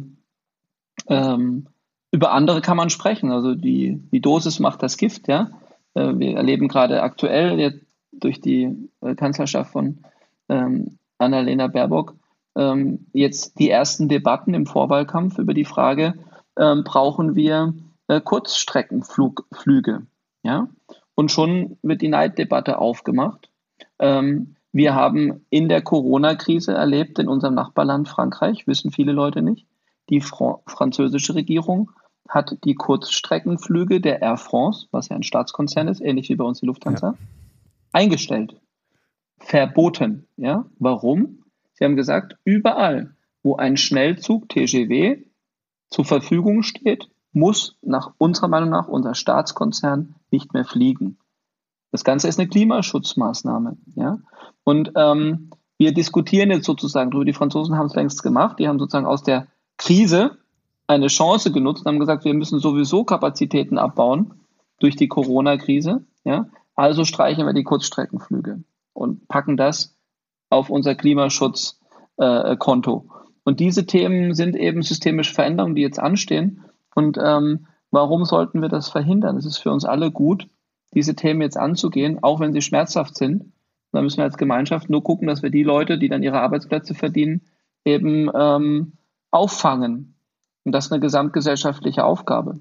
über andere kann man sprechen. Also die Dosis macht das Gift. Ja? Wir erleben gerade aktuell jetzt durch die Kanzlerschaft von Annalena Baerbock jetzt die ersten Debatten im Vorwahlkampf über die Frage, brauchen wir Kurzstreckenflüge? Ja? Und schon wird die Neiddebatte aufgemacht. Wir haben in der Corona-Krise erlebt, in unserem Nachbarland Frankreich, wissen viele Leute nicht, die französische Regierung hat die Kurzstreckenflüge der Air France, was ja ein Staatskonzern ist, ähnlich wie bei uns die Lufthansa, eingestellt. Verboten. Ja? Warum? Sie haben gesagt, überall, wo ein Schnellzug TGV zur Verfügung steht, muss nach unserer Meinung nach unser Staatskonzern nicht mehr fliegen. Das Ganze ist eine Klimaschutzmaßnahme. Ja? Und wir diskutieren jetzt sozusagen darüber. Die Franzosen haben es längst gemacht. Die haben sozusagen aus der Krise eine Chance genutzt und haben gesagt, wir müssen sowieso Kapazitäten abbauen durch die Corona-Krise. Ja? Also streichen wir die Kurzstreckenflüge und packen das auf unser Klimaschutzkonto. Und diese Themen sind eben systemische Veränderungen, die jetzt anstehen. Und warum sollten wir das verhindern? Es ist für uns alle gut, diese Themen jetzt anzugehen, auch wenn sie schmerzhaft sind. Da müssen wir als Gemeinschaft nur gucken, dass wir die Leute, die dann ihre Arbeitsplätze verdienen, eben auffangen. Und das ist eine gesamtgesellschaftliche Aufgabe.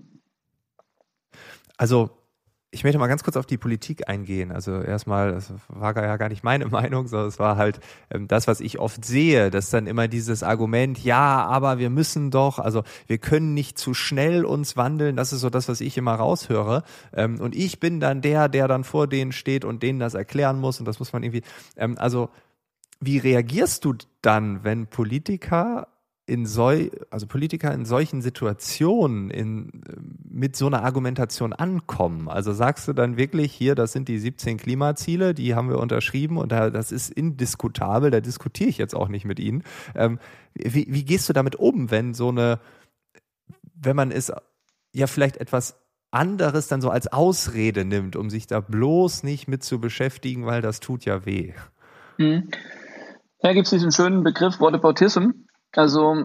Also ich möchte mal ganz kurz auf die Politik eingehen. Also erstmal, das war ja gar nicht meine Meinung, sondern es war halt das, was ich oft sehe, dass dann immer dieses Argument, ja, aber wir müssen doch, also wir können nicht zu schnell uns wandeln, das ist so das, was ich immer raushöre. Und ich bin dann der dann vor denen steht und denen das erklären muss und das muss man irgendwie, also wie reagierst du dann, wenn Politiker in solchen Situationen mit so einer Argumentation ankommen? Also sagst du dann wirklich, hier, das sind die 17 Klimaziele, die haben wir unterschrieben und das ist indiskutabel, da diskutiere ich jetzt auch nicht mit Ihnen. Wie gehst du damit um, wenn man es ja vielleicht etwas anderes dann so als Ausrede nimmt, um sich da bloß nicht mit zu beschäftigen, weil das tut ja weh? Da gibt es diesen schönen Begriff Whataboutism. Also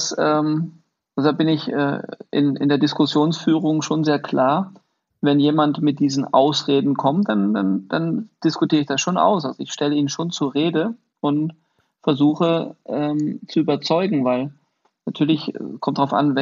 da bin ich in der Diskussionsführung schon sehr klar. Wenn jemand mit diesen Ausreden kommt, dann diskutiere ich das schon aus. Also ich stelle ihn schon zur Rede und versuche zu überzeugen, weil natürlich kommt darauf an,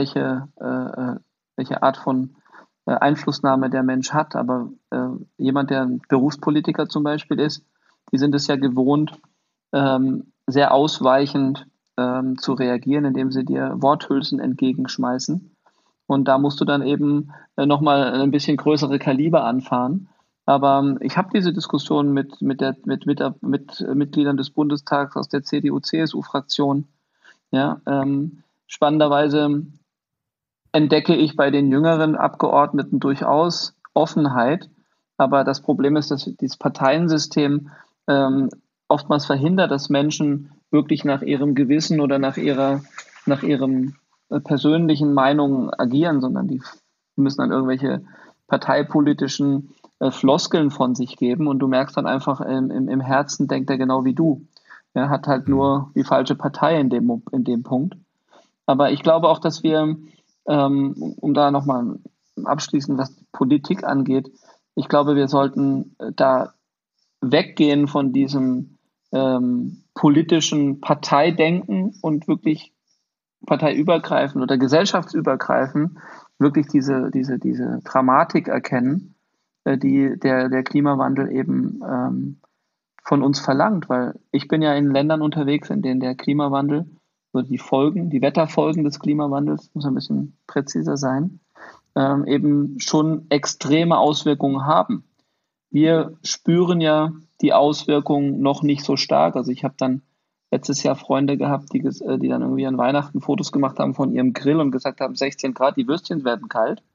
welche Art von Einflussnahme der Mensch hat. Aber jemand, der ein Berufspolitiker zum Beispiel ist, die sind es ja gewohnt, sehr ausweichend zu reagieren, indem sie dir Worthülsen entgegenschmeißen. Und da musst du dann eben nochmal ein bisschen größere Kaliber anfahren. Aber ich habe diese Diskussion mit Mitgliedern des Bundestags aus der CDU-CSU-Fraktion. Ja, spannenderweise entdecke ich bei den jüngeren Abgeordneten durchaus Offenheit. Aber das Problem ist, dass dieses Parteiensystem oftmals verhindert, dass Menschen wirklich nach ihrem Gewissen oder nach ihrem persönlichen Meinungen agieren, sondern die müssen dann irgendwelche parteipolitischen Floskeln von sich geben und du merkst dann einfach, im Herzen denkt er genau wie du. Er hat halt nur die falsche Partei in dem Punkt. Aber ich glaube auch, dass wir, um da nochmal abschließend, was Politik angeht, ich glaube, wir sollten da weggehen von diesem politischen Parteidenken und wirklich parteiübergreifend oder gesellschaftsübergreifend wirklich diese Dramatik erkennen, die der Klimawandel eben von uns verlangt. Weil ich bin ja in Ländern unterwegs, in denen der Klimawandel, also die Wetterfolgen des Klimawandels, muss ein bisschen präziser sein, eben schon extreme Auswirkungen haben. Wir spüren ja die Auswirkungen noch nicht so stark. Also ich habe dann letztes Jahr Freunde gehabt, die dann irgendwie an Weihnachten Fotos gemacht haben von ihrem Grill und gesagt haben, 16 Grad, die Würstchen werden kalt.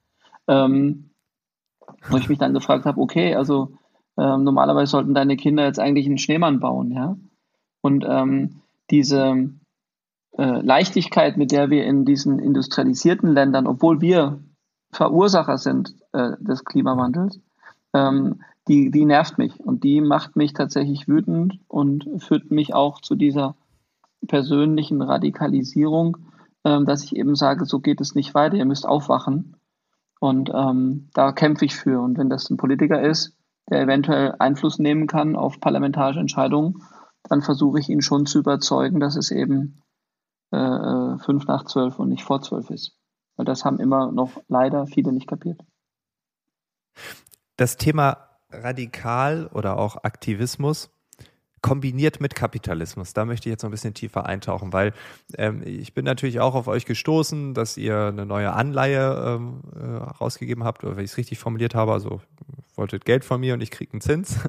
Wo ich mich dann gefragt habe, okay, also normalerweise sollten deine Kinder jetzt eigentlich einen Schneemann bauen, ja. Und diese Leichtigkeit, mit der wir in diesen industrialisierten Ländern, obwohl wir Verursacher sind des Klimawandels, die nervt mich und die macht mich tatsächlich wütend und führt mich auch zu dieser persönlichen Radikalisierung, dass ich eben sage, so geht es nicht weiter, ihr müsst aufwachen. Und da kämpfe ich für. Und wenn das ein Politiker ist, der eventuell Einfluss nehmen kann auf parlamentarische Entscheidungen, dann versuche ich ihn schon zu überzeugen, dass es eben 5 nach 12 und nicht vor 12 ist. Weil das haben immer noch leider viele nicht kapiert. Das Thema radikal oder auch Aktivismus kombiniert mit Kapitalismus, da möchte ich jetzt noch ein bisschen tiefer eintauchen, weil ich bin natürlich auch auf euch gestoßen, dass ihr eine neue Anleihe rausgegeben habt, oder wenn ich es richtig formuliert habe, also wolltet Geld von mir und ich kriege einen Zins.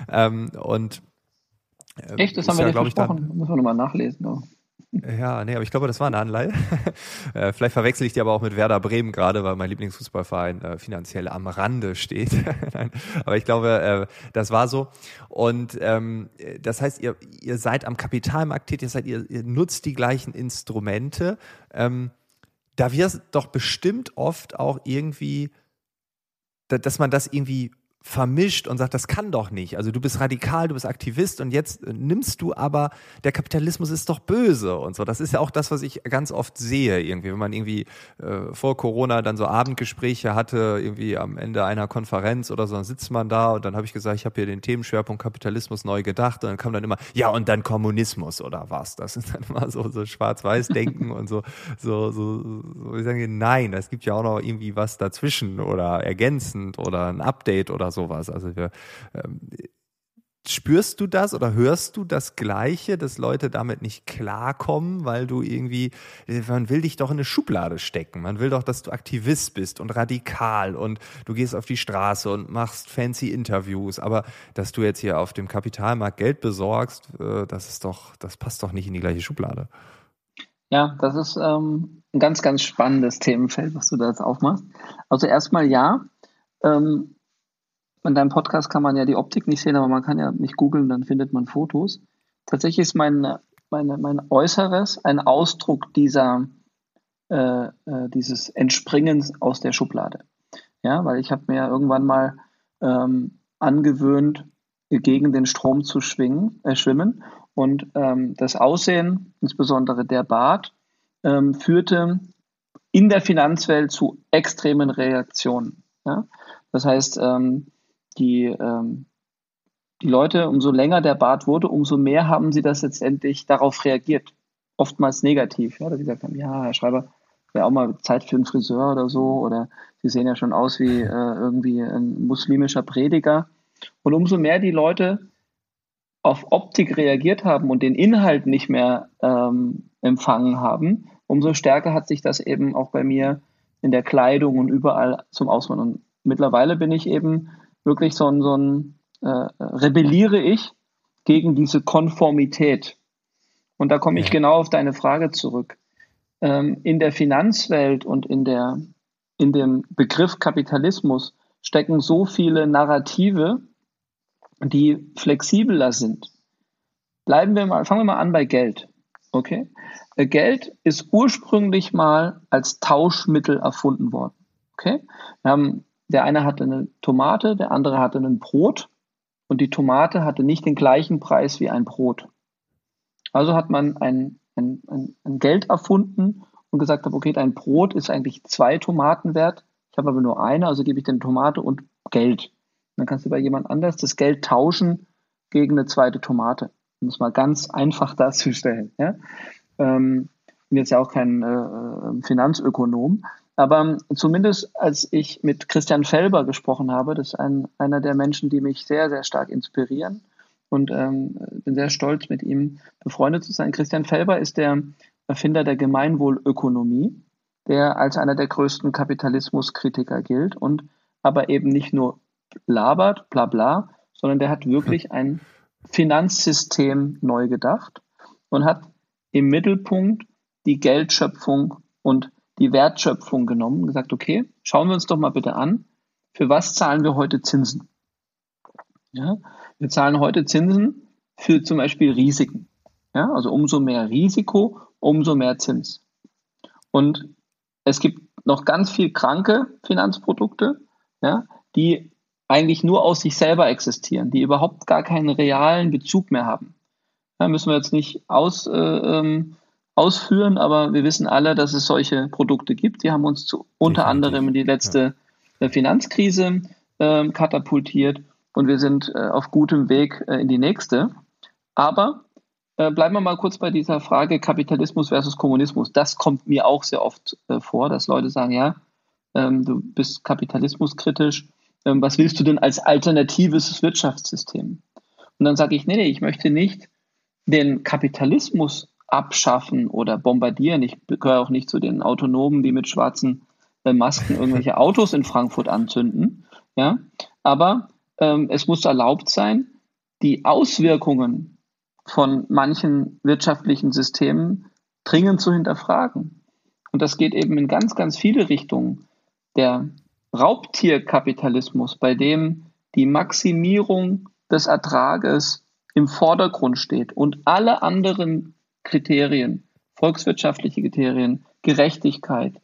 Echt? Das haben wir nicht besprochen. Müssen wir nochmal nachlesen. Auch. Ja, nee, aber ich glaube, das war eine Anleihe. Vielleicht verwechsel ich die aber auch mit Werder Bremen gerade, weil mein Lieblingsfußballverein finanziell am Rande steht. Nein, aber ich glaube, das war so. Und das heißt, ihr seid am Kapitalmarkt tätig, das heißt, ihr nutzt die gleichen Instrumente. Da wird doch bestimmt oft auch irgendwie, dass man das irgendwie vermischt und sagt, das kann doch nicht. Also du bist radikal, du bist Aktivist und jetzt nimmst du aber, der Kapitalismus ist doch böse und so. Das ist ja auch das, was ich ganz oft sehe irgendwie, wenn man irgendwie vor Corona dann so Abendgespräche hatte, irgendwie am Ende einer Konferenz oder so, dann sitzt man da und dann habe ich gesagt, ich habe hier den Themenschwerpunkt Kapitalismus neu gedacht und dann kam dann immer, ja und dann Kommunismus oder was? Das ist dann immer so Schwarz-Weiß-Denken und so ich sage, nein, es gibt ja auch noch irgendwie was dazwischen oder ergänzend oder ein Update oder sowas. Also spürst du das oder hörst du das Gleiche, dass Leute damit nicht klarkommen, weil du irgendwie, man will dich doch in eine Schublade stecken. Man will doch, dass du Aktivist bist und radikal und du gehst auf die Straße und machst fancy Interviews. Aber dass du jetzt hier auf dem Kapitalmarkt Geld besorgst, das passt doch nicht in die gleiche Schublade. Ja, das ist ein ganz, ganz spannendes Themenfeld, was du da jetzt aufmachst. Also erstmal ja, in deinem Podcast kann man ja die Optik nicht sehen, aber man kann ja mich googeln, dann findet man Fotos. Tatsächlich ist mein Äußeres ein Ausdruck dieses Entspringens aus der Schublade. Ja, weil ich habe mir ja irgendwann mal angewöhnt, gegen den Strom zu schwimmen. Und das Aussehen, insbesondere der Bart, führte in der Finanzwelt zu extremen Reaktionen. Ja? Das heißt, die Leute, umso länger der Bart wurde, umso mehr haben sie das letztendlich darauf reagiert. Oftmals negativ. Ja? Dass sie gesagt haben, ja, Herr Schreiber, wäre auch mal Zeit für einen Friseur oder so. Oder Sie sehen ja schon aus wie irgendwie ein muslimischer Prediger. Und umso mehr die Leute auf Optik reagiert haben und den Inhalt nicht mehr empfangen haben, umso stärker hat sich das eben auch bei mir in der Kleidung und überall zum Ausmachen. Und mittlerweile bin ich eben wirklich rebelliere ich gegen diese Konformität. Und da komme ich genau auf deine Frage zurück. In der Finanzwelt und in dem Begriff Kapitalismus stecken so viele Narrative, die flexibler sind. Fangen wir mal an bei Geld. Okay? Geld ist ursprünglich mal als Tauschmittel erfunden worden. Okay? Der eine hatte eine Tomate, der andere hatte ein Brot und die Tomate hatte nicht den gleichen Preis wie ein Brot. Also hat man ein Geld erfunden und gesagt, okay, dein Brot ist eigentlich 2 Tomaten wert, ich habe aber nur eine, also gebe ich dir eine Tomate und Geld. Dann kannst du bei jemand anders das Geld tauschen gegen eine zweite Tomate. Um es mal ganz einfach darzustellen. Ja? Bin jetzt ja auch kein Finanzökonom, aber zumindest als ich mit Christian Felber gesprochen habe, das ist einer der Menschen, die mich sehr, sehr stark inspirieren und bin sehr stolz, mit ihm befreundet zu sein. Christian Felber ist der Erfinder der Gemeinwohlökonomie, der als einer der größten Kapitalismuskritiker gilt und aber eben nicht nur labert, bla bla, sondern der hat wirklich ein Finanzsystem neu gedacht und hat im Mittelpunkt die Geldschöpfung und die Wertschöpfung genommen und gesagt, okay, schauen wir uns doch mal bitte an, für was zahlen wir heute Zinsen? Ja, wir zahlen heute Zinsen für zum Beispiel Risiken. Ja, also umso mehr Risiko, umso mehr Zins. Und es gibt noch ganz viel kranke Finanzprodukte, ja, die eigentlich nur aus sich selber existieren, die überhaupt gar keinen realen Bezug mehr haben. Ja, müssen wir jetzt nicht ausführen, aber wir wissen alle, dass es solche Produkte gibt. Die haben uns unter anderem in die letzte Finanzkrise katapultiert und wir sind auf gutem Weg in die nächste. Aber bleiben wir mal kurz bei dieser Frage Kapitalismus versus Kommunismus. Das kommt mir auch sehr oft vor, dass Leute sagen, ja, du bist kapitalismuskritisch. Was willst du denn als alternatives Wirtschaftssystem? Und dann sage ich, nee, ich möchte nicht den Kapitalismus abschaffen oder bombardieren. Ich gehöre auch nicht zu den Autonomen, die mit schwarzen Masken irgendwelche Autos in Frankfurt anzünden. Ja? Aber es muss erlaubt sein, die Auswirkungen von manchen wirtschaftlichen Systemen dringend zu hinterfragen. Und das geht eben in ganz, ganz viele Richtungen. Der Raubtierkapitalismus, bei dem die Maximierung des Ertrages im Vordergrund steht und alle anderen Kriterien, volkswirtschaftliche Kriterien, Gerechtigkeit,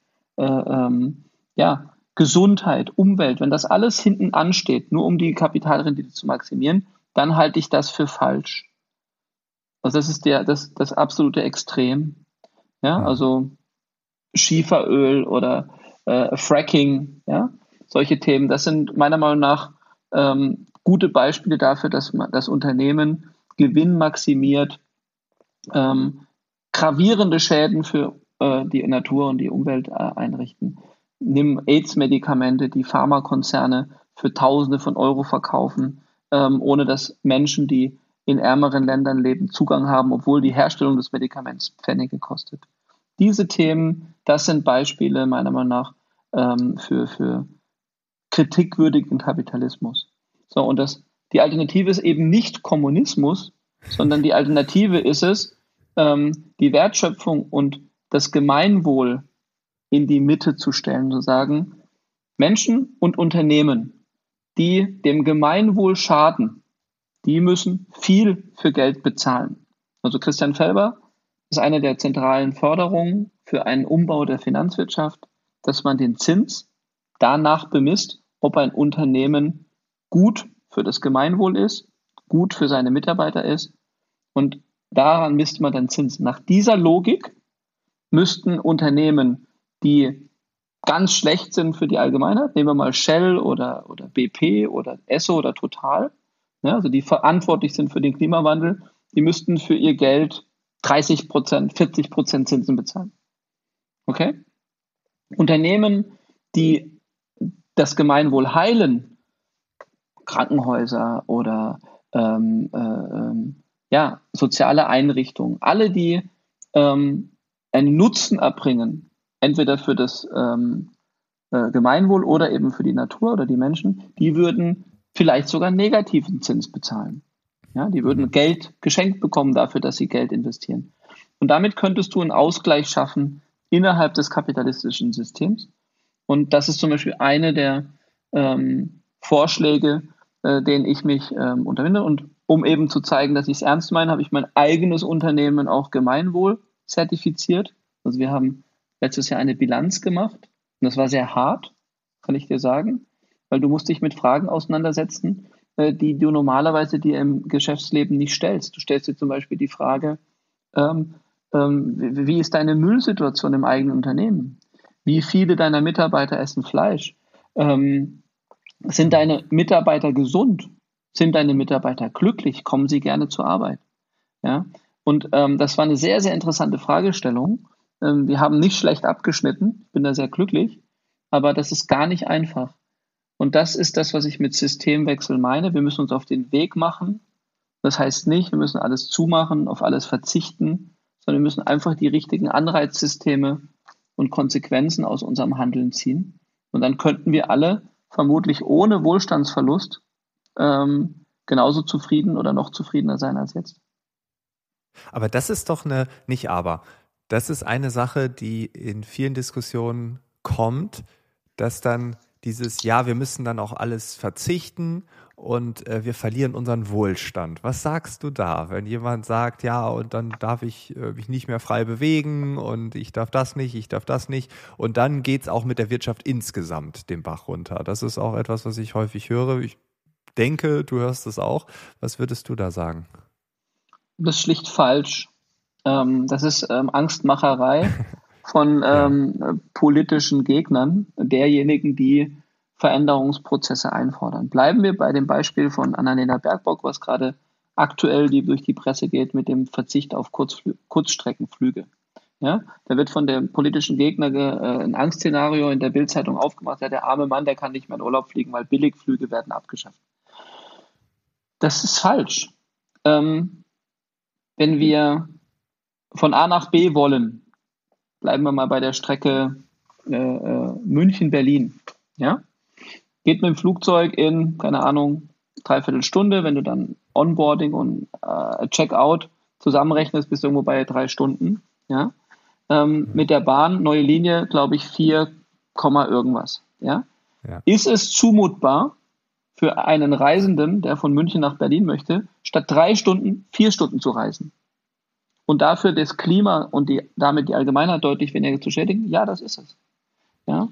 Gesundheit, Umwelt, wenn das alles hinten ansteht, nur um die Kapitalrendite zu maximieren, dann halte ich das für falsch. Also das ist das absolute Extrem. Ja, also Schieferöl oder Fracking, ja, solche Themen, das sind meiner Meinung nach gute Beispiele dafür, dass das Unternehmen Gewinn maximiert, gravierende Schäden für die Natur und die Umwelt einrichten. Nimm AIDS-Medikamente, die Pharmakonzerne für Tausende von Euro verkaufen, ohne dass Menschen, die in ärmeren Ländern leben, Zugang haben, obwohl die Herstellung des Medikaments Pfennige kostet. Diese Themen, das sind Beispiele meiner Meinung nach für kritikwürdigen Kapitalismus. So, und die Alternative ist eben nicht Kommunismus, sondern die Alternative ist es, die Wertschöpfung und das Gemeinwohl in die Mitte zu stellen, zu sagen, Menschen und Unternehmen, die dem Gemeinwohl schaden, die müssen viel für Geld bezahlen. Also Christian Felber ist eine der zentralen Forderungen für einen Umbau der Finanzwirtschaft, dass man den Zins danach bemisst, ob ein Unternehmen gut für das Gemeinwohl ist, gut für seine Mitarbeiter ist und daran misst man dann Zins. Nach dieser Logik müssten Unternehmen, die ganz schlecht sind für die Allgemeinheit, nehmen wir mal Shell oder BP oder Esso oder Total, ja, also die verantwortlich sind für den Klimawandel, die müssten für ihr Geld 30%, 40% Zinsen bezahlen. Okay? Unternehmen, die das Gemeinwohl heilen, Krankenhäuser oder soziale Einrichtungen, alle, die einen Nutzen erbringen, entweder für das Gemeinwohl oder eben für die Natur oder die Menschen, die würden vielleicht sogar negativen Zins bezahlen. Ja, die würden Geld geschenkt bekommen dafür, dass sie Geld investieren. Und damit könntest du einen Ausgleich schaffen innerhalb des kapitalistischen Systems. Und das ist zum Beispiel eine der Vorschläge, denen ich mich unterwinde. Und um eben zu zeigen, dass ich es ernst meine, habe ich mein eigenes Unternehmen auch Gemeinwohl zertifiziert. Also wir haben letztes Jahr eine Bilanz gemacht. Und das war sehr hart, kann ich dir sagen, weil du musst dich mit Fragen auseinandersetzen, die du normalerweise dir im Geschäftsleben nicht stellst. Du stellst dir zum Beispiel die Frage, wie ist deine Müllsituation im eigenen Unternehmen? Wie viele deiner Mitarbeiter essen Fleisch? Sind deine Mitarbeiter gesund? Sind deine Mitarbeiter glücklich? Kommen sie gerne zur Arbeit? Ja? Und das war eine sehr, sehr interessante Fragestellung. Wir haben nicht schlecht abgeschnitten. Ich bin da sehr glücklich. Aber das ist gar nicht einfach. Und das ist das, was ich mit Systemwechsel meine. Wir müssen uns auf den Weg machen. Das heißt nicht, wir müssen alles zumachen, auf alles verzichten, sondern wir müssen einfach die richtigen Anreizsysteme und Konsequenzen aus unserem Handeln ziehen. Und dann könnten wir alle vermutlich ohne Wohlstandsverlust genauso zufrieden oder noch zufriedener sein als jetzt. Aber das ist doch das ist eine Sache, die in vielen Diskussionen kommt, dass dann wir müssen dann auch alles verzichten und wir verlieren unseren Wohlstand. Was sagst du da, wenn jemand sagt, ja, und dann darf ich mich nicht mehr frei bewegen und ich darf das nicht und dann geht's auch mit der Wirtschaft insgesamt den Bach runter. Das ist auch etwas, was ich häufig höre. Ich denke, du hörst es auch. Was würdest du da sagen? Das ist schlicht falsch. Das ist Angstmacherei von politischen Gegnern, derjenigen, die Veränderungsprozesse einfordern. Bleiben wir bei dem Beispiel von Annalena Baerbock, was gerade aktuell durch die Presse geht mit dem Verzicht auf Kurzstreckenflüge. Ja, da wird von dem politischen Gegner ein Angstszenario in der Bild-Zeitung aufgemacht. Ja, der arme Mann, der kann nicht mehr in Urlaub fliegen, weil Billigflüge werden abgeschafft. Das ist falsch. Wenn wir von A nach B wollen, bleiben wir mal bei der Strecke München-Berlin. Ja? Geht mit dem Flugzeug in, keine Ahnung, 3/4 Stunde. Wenn du dann Onboarding und Checkout zusammenrechnest, bist du irgendwo bei 3 Stunden. Ja? Mit der Bahn, neue Linie, glaube ich, 4, irgendwas. Ja? Ja. Ist es zumutbar für einen Reisenden, der von München nach Berlin möchte, statt 3 Stunden 4 Stunden zu reisen? Und dafür das Klima und damit die Allgemeinheit deutlich weniger zu schädigen? Ja, das ist es. Ja?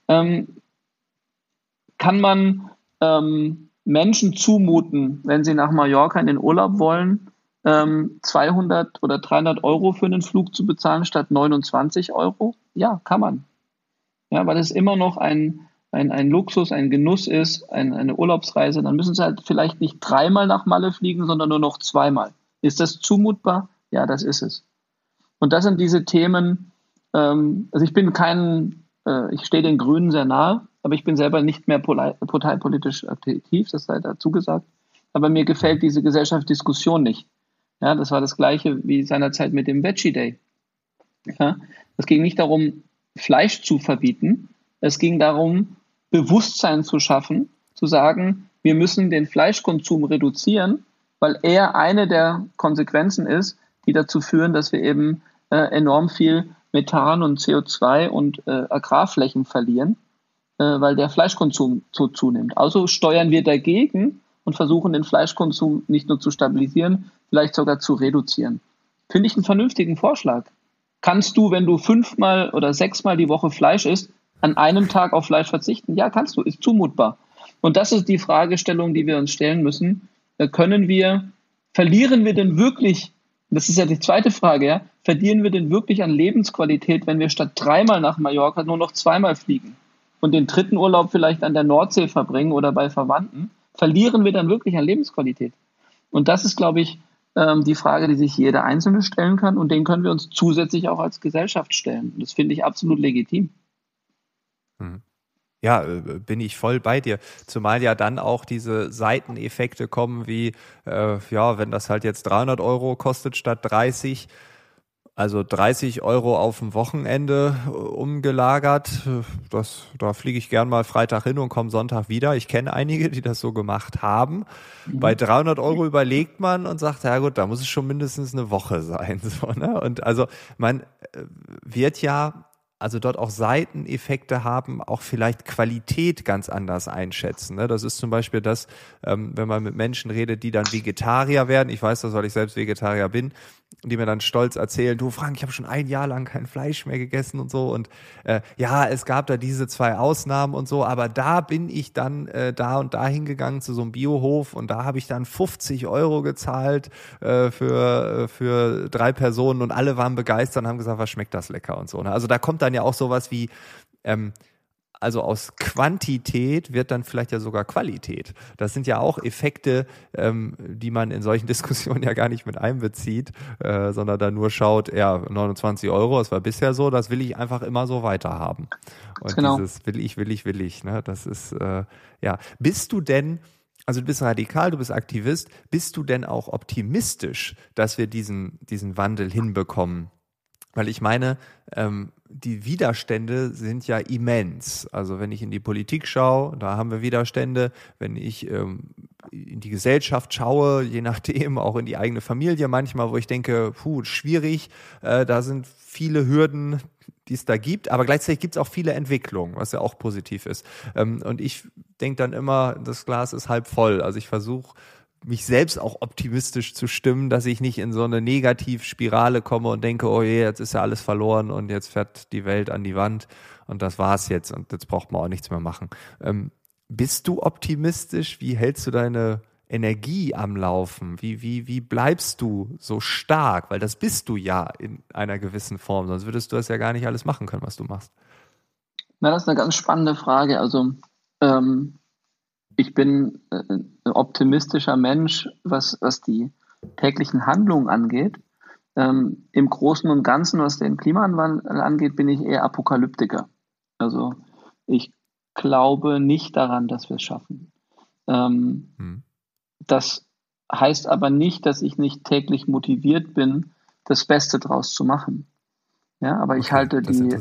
Kann man Menschen zumuten, wenn sie nach Mallorca in den Urlaub wollen, 200 oder 300 Euro für einen Flug zu bezahlen statt 29 Euro? Ja, kann man. Ja, weil es immer noch ein Luxus, ein Genuss ist, eine Urlaubsreise. Dann müssen sie halt vielleicht nicht 3-mal nach Malle fliegen, sondern nur noch 2-mal. Ist das zumutbar? Ja, das ist es. Und das sind diese Themen, also ich stehe den Grünen sehr nahe, aber ich bin selber nicht mehr parteipolitisch aktiv, das sei dazu gesagt. Aber mir gefällt diese Gesellschaftsdiskussion nicht. Ja, das war das Gleiche wie seinerzeit mit dem Veggie Day. Ja, es ging nicht darum, Fleisch zu verbieten. Es ging darum, Bewusstsein zu schaffen, zu sagen, wir müssen den Fleischkonsum reduzieren, weil er eine der Konsequenzen ist, die dazu führen, dass wir eben enorm viel Methan und CO2 und Agrarflächen verlieren, weil der Fleischkonsum so zunimmt. Also steuern wir dagegen und versuchen, den Fleischkonsum nicht nur zu stabilisieren, vielleicht sogar zu reduzieren. Finde ich einen vernünftigen Vorschlag. Kannst du, wenn du 5-mal oder 6-mal die Woche Fleisch isst, an einem Tag auf Fleisch verzichten? Ja, kannst du, ist zumutbar. Und das ist die Fragestellung, die wir uns stellen müssen. Verlieren wir denn wirklich das ist ja die zweite Frage, ja, verlieren wir denn wirklich an Lebensqualität, wenn wir statt 3-mal nach Mallorca nur noch 2-mal fliegen und den dritten Urlaub vielleicht an der Nordsee verbringen oder bei Verwandten? Verlieren wir dann wirklich an Lebensqualität? Und das ist, glaube ich, die Frage, die sich jeder Einzelne stellen kann, und den können wir uns zusätzlich auch als Gesellschaft stellen. Das finde ich absolut legitim. Hm. Ja, bin ich voll bei dir. Zumal ja dann auch diese Seiteneffekte kommen wie, wenn das halt jetzt 300 Euro kostet statt 30, also 30 Euro auf dem Wochenende umgelagert. Da fliege ich gern mal Freitag hin und komme Sonntag wieder. Ich kenne einige, die das so gemacht haben. Bei 300 Euro überlegt man und sagt, ja gut, da muss es schon mindestens eine Woche sein. So, ne? Und also man wird ja also dort auch Seiteneffekte haben, auch vielleicht Qualität ganz anders einschätzen. Ne? Das ist zum Beispiel das, wenn man mit Menschen redet, die dann Vegetarier werden. Ich weiß das, weil ich selbst Vegetarier bin, die mir dann stolz erzählen, du Frank, ich habe schon ein Jahr lang kein Fleisch mehr gegessen und so. Und es gab da diese 2 Ausnahmen und so, aber da bin ich dann da und da hingegangen zu so einem Biohof und da habe ich dann 50 Euro gezahlt für 3 Personen und alle waren begeistert und haben gesagt, was schmeckt das lecker und so. Ne? Also da kommt dann ja auch sowas wie also aus Quantität wird dann vielleicht ja sogar Qualität. Das sind ja auch Effekte, die man in solchen Diskussionen ja gar nicht mit einbezieht, sondern dann nur schaut, 29 Euro, das war bisher so, das will ich einfach immer so weiterhaben. Und Genau. dieses will ich, ne, das ist, Bist du denn, also du bist radikal, du bist Aktivist, bist du denn auch optimistisch, dass wir diesen Wandel hinbekommen? Weil ich meine, die Widerstände sind ja immens. Also wenn ich in die Politik schaue, da haben wir Widerstände. Wenn ich in die Gesellschaft schaue, je nachdem, auch in die eigene Familie manchmal, wo ich denke, schwierig, da sind viele Hürden, die es da gibt. Aber gleichzeitig gibt es auch viele Entwicklungen, was ja auch positiv ist. Und ich denke dann immer, das Glas ist halb voll. Also ich versuche, mich selbst auch optimistisch zu stimmen, dass ich nicht in so eine Negativspirale komme und denke, oh je, jetzt ist ja alles verloren und jetzt fährt die Welt an die Wand und das war's jetzt und jetzt braucht man auch nichts mehr machen. Bist du optimistisch? Wie hältst du deine Energie am Laufen? Wie bleibst du so stark? Weil das bist du ja in einer gewissen Form, sonst würdest du das ja gar nicht alles machen können, was du machst. Na, das ist eine ganz spannende Frage. Also ich bin ein optimistischer Mensch, was die täglichen Handlungen angeht. Im Großen und Ganzen, was den Klimawandel angeht, bin ich eher Apokalyptiker. Also ich glaube nicht daran, dass wir es schaffen. Das heißt aber nicht, dass ich nicht täglich motiviert bin, das Beste draus zu machen. Ja, aber ich halte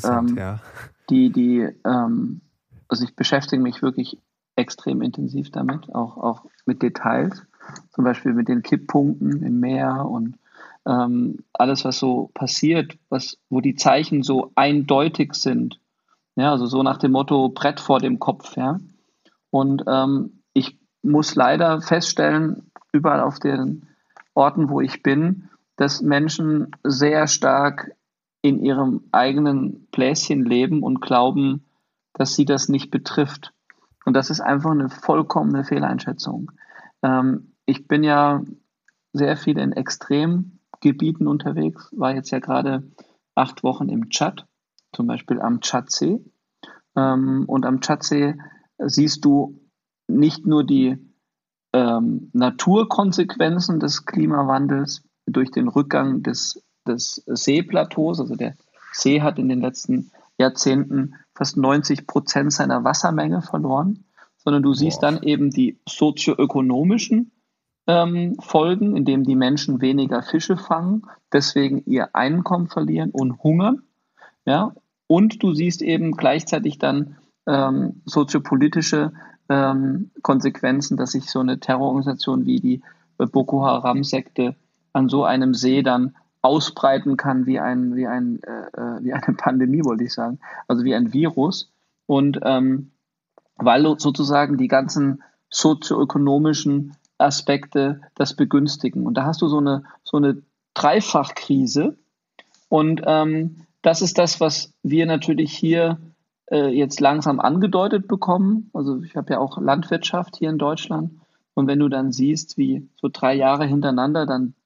also ich beschäftige mich wirklich extrem intensiv damit, auch mit Details, zum Beispiel mit den Kipppunkten im Meer und alles, was so passiert, wo die Zeichen so eindeutig sind. Ja, also so nach dem Motto Brett vor dem Kopf. Ja. Und ich muss leider feststellen, überall auf den Orten, wo ich bin, dass Menschen sehr stark in ihrem eigenen Bläschen leben und glauben, dass sie das nicht betrifft. Und das ist einfach eine vollkommene Fehleinschätzung. Ich bin ja sehr viel in Extremgebieten unterwegs, war jetzt ja gerade 8 Wochen im Tschad, zum Beispiel am Tschadsee. Und am Tschadsee siehst du nicht nur die Naturkonsequenzen des Klimawandels durch den Rückgang des Seeplateaus. Also der See hat in den letzten Jahrzehnten fast 90% seiner Wassermenge verloren, sondern du siehst dann eben die sozioökonomischen Folgen, indem die Menschen weniger Fische fangen, deswegen ihr Einkommen verlieren und hungern. Ja? Und du siehst eben gleichzeitig dann soziopolitische Konsequenzen, dass sich so eine Terrororganisation wie die Boko Haram-Sekte an so einem See dann ausbreiten kann wie eine Pandemie, wollte ich sagen, also wie ein Virus. Und weil sozusagen die ganzen sozioökonomischen Aspekte das begünstigen. Und da hast du so eine Dreifachkrise. Und das ist das, was wir natürlich hier jetzt langsam angedeutet bekommen. Also ich habe ja auch Landwirtschaft hier in Deutschland. Und wenn du dann siehst, wie so 3 Jahre hintereinander dann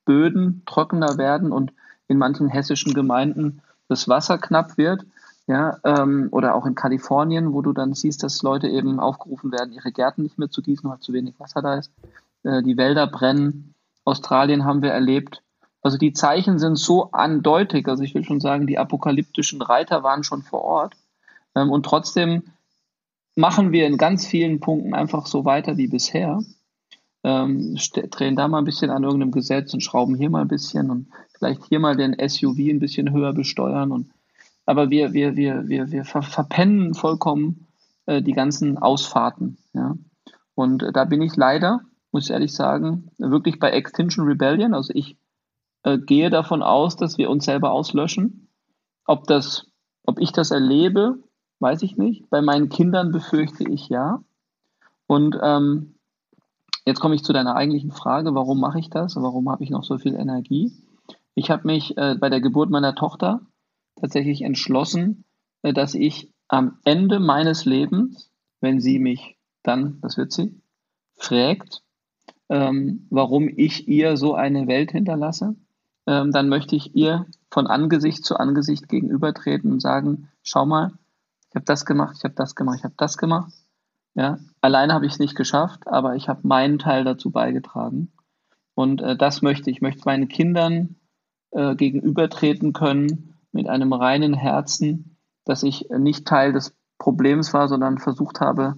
Böden trockener werden und in manchen hessischen Gemeinden das Wasser knapp wird, ja, oder auch in Kalifornien, wo du dann siehst, dass Leute eben aufgerufen werden, ihre Gärten nicht mehr zu gießen, weil zu wenig Wasser da ist. Die Wälder brennen. Australien haben wir erlebt. Also die Zeichen sind so andeutig, also ich will schon sagen, die apokalyptischen Reiter waren schon vor Ort. Und trotzdem machen wir in ganz vielen Punkten einfach so weiter wie bisher. Drehen da mal ein bisschen an irgendeinem Gesetz und schrauben hier mal ein bisschen und vielleicht hier mal den SUV ein bisschen höher besteuern. Aber wir verpennen vollkommen die ganzen Ausfahrten. Ja? Und da bin ich leider, muss ich ehrlich sagen, wirklich bei Extinction Rebellion. Also ich gehe davon aus, dass wir uns selber auslöschen. Ob ich das erlebe, weiß ich nicht. Bei meinen Kindern befürchte ich ja. Und jetzt komme ich zu deiner eigentlichen Frage, warum mache ich das? Warum habe ich noch so viel Energie? Ich habe mich bei der Geburt meiner Tochter tatsächlich entschlossen, dass ich am Ende meines Lebens, wenn sie mich dann, das wird sie, fragt, warum ich ihr so eine Welt hinterlasse, dann möchte ich ihr von Angesicht zu Angesicht gegenübertreten und sagen, schau mal, ich habe das gemacht, ich habe das gemacht, ich habe das gemacht. Ja, alleine habe ich es nicht geschafft, aber ich habe meinen Teil dazu beigetragen. Und das möchte ich. Ich möchte meinen Kindern gegenübertreten können mit einem reinen Herzen, dass ich nicht Teil des Problems war, sondern versucht habe,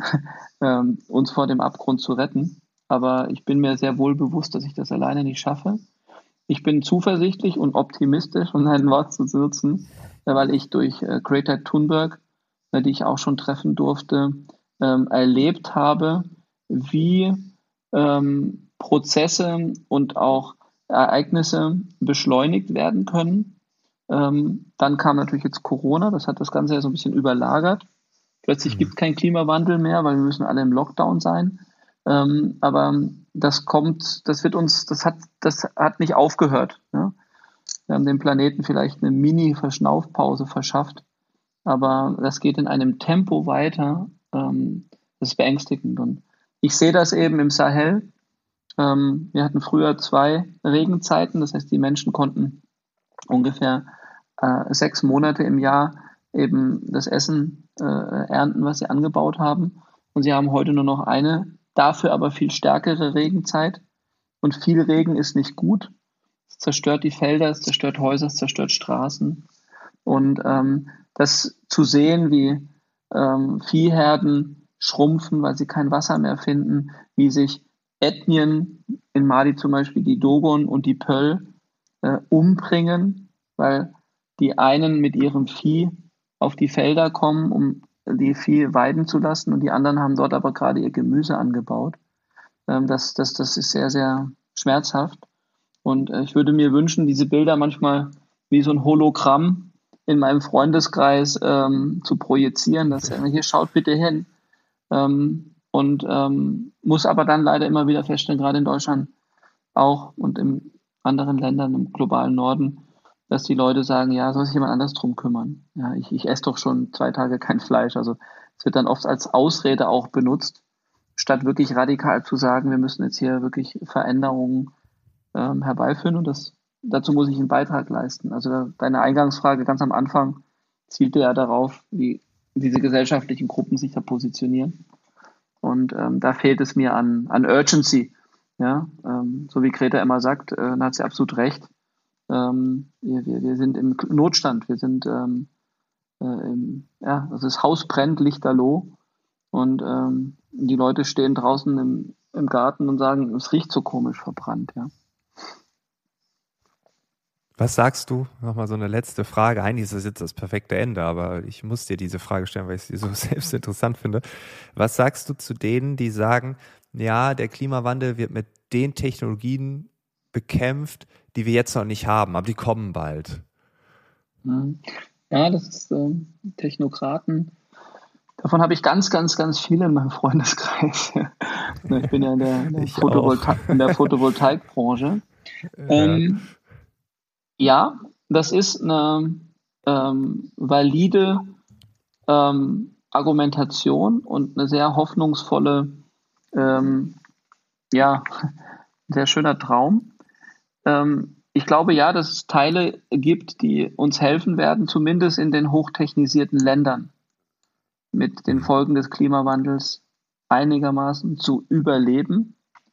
uns vor dem Abgrund zu retten. Aber ich bin mir sehr wohl bewusst, dass ich das alleine nicht schaffe. Ich bin zuversichtlich und optimistisch, um ein Wort zu nutzen, weil ich durch Greta Thunberg, die ich auch schon treffen durfte, erlebt habe, wie Prozesse und auch Ereignisse beschleunigt werden können. Dann kam natürlich jetzt Corona, das hat das Ganze ja so ein bisschen überlagert. Plötzlich gibt es keinen Klimawandel mehr, weil wir müssen alle im Lockdown sein. Aber das hat nicht aufgehört. Ja? Wir haben dem Planeten vielleicht eine Mini-Verschnaufpause verschafft, aber das geht in einem Tempo weiter. Das ist beängstigend. Und ich sehe das eben im Sahel. Wir hatten früher 2 Regenzeiten, das heißt, die Menschen konnten ungefähr 6 Monate im Jahr eben das Essen ernten, was sie angebaut haben. Und sie haben heute nur noch eine, dafür aber viel stärkere Regenzeit. Und viel Regen ist nicht gut. Es zerstört die Felder, es zerstört Häuser, es zerstört Straßen. Und das zu sehen, wie Viehherden schrumpfen, weil sie kein Wasser mehr finden, wie sich Ethnien, in Mali zum Beispiel die Dogon und die Pöll, umbringen, weil die einen mit ihrem Vieh auf die Felder kommen, um die Vieh weiden zu lassen und die anderen haben dort aber gerade ihr Gemüse angebaut. Das ist sehr, sehr schmerzhaft. Und ich würde mir wünschen, diese Bilder manchmal wie so ein Hologramm in meinem Freundeskreis zu projizieren, dass hier schaut bitte hin. Muss aber dann leider immer wieder feststellen, gerade in Deutschland auch und in anderen Ländern im globalen Norden, dass die Leute sagen, ja, soll sich jemand anders drum kümmern. Ja, ich esse doch schon 2 Tage kein Fleisch. Also es wird dann oft als Ausrede auch benutzt, statt wirklich radikal zu sagen, wir müssen jetzt hier wirklich Veränderungen herbeiführen und dazu muss ich einen Beitrag leisten. Also deine Eingangsfrage ganz am Anfang zielte ja darauf, wie diese gesellschaftlichen Gruppen sich da positionieren. Und da fehlt es mir an Urgency. Ja? So wie Greta immer sagt, dann hat sie absolut recht. Wir sind im Notstand. Wir sind, also das Haus brennt lichterloh. Und die Leute stehen draußen im Garten und sagen, es riecht so komisch verbrannt. Ja. Was sagst du? Nochmal so eine letzte Frage. Eigentlich ist das jetzt das perfekte Ende, aber ich muss dir diese Frage stellen, weil ich sie so selbst interessant finde. Was sagst du zu denen, die sagen, ja, der Klimawandel wird mit den Technologien bekämpft, die wir jetzt noch nicht haben, aber die kommen bald? Ja, das ist Technokraten. Davon habe ich ganz, ganz, ganz viele in meinem Freundeskreis. Ich bin ja in der Photovoltaikbranche. Ja, das ist eine valide Argumentation und eine sehr hoffnungsvolle, sehr schöner Traum. Ich glaube ja, dass es Teile gibt, die uns helfen werden, zumindest in den hochtechnisierten Ländern mit den Folgen des Klimawandels einigermaßen zu überleben.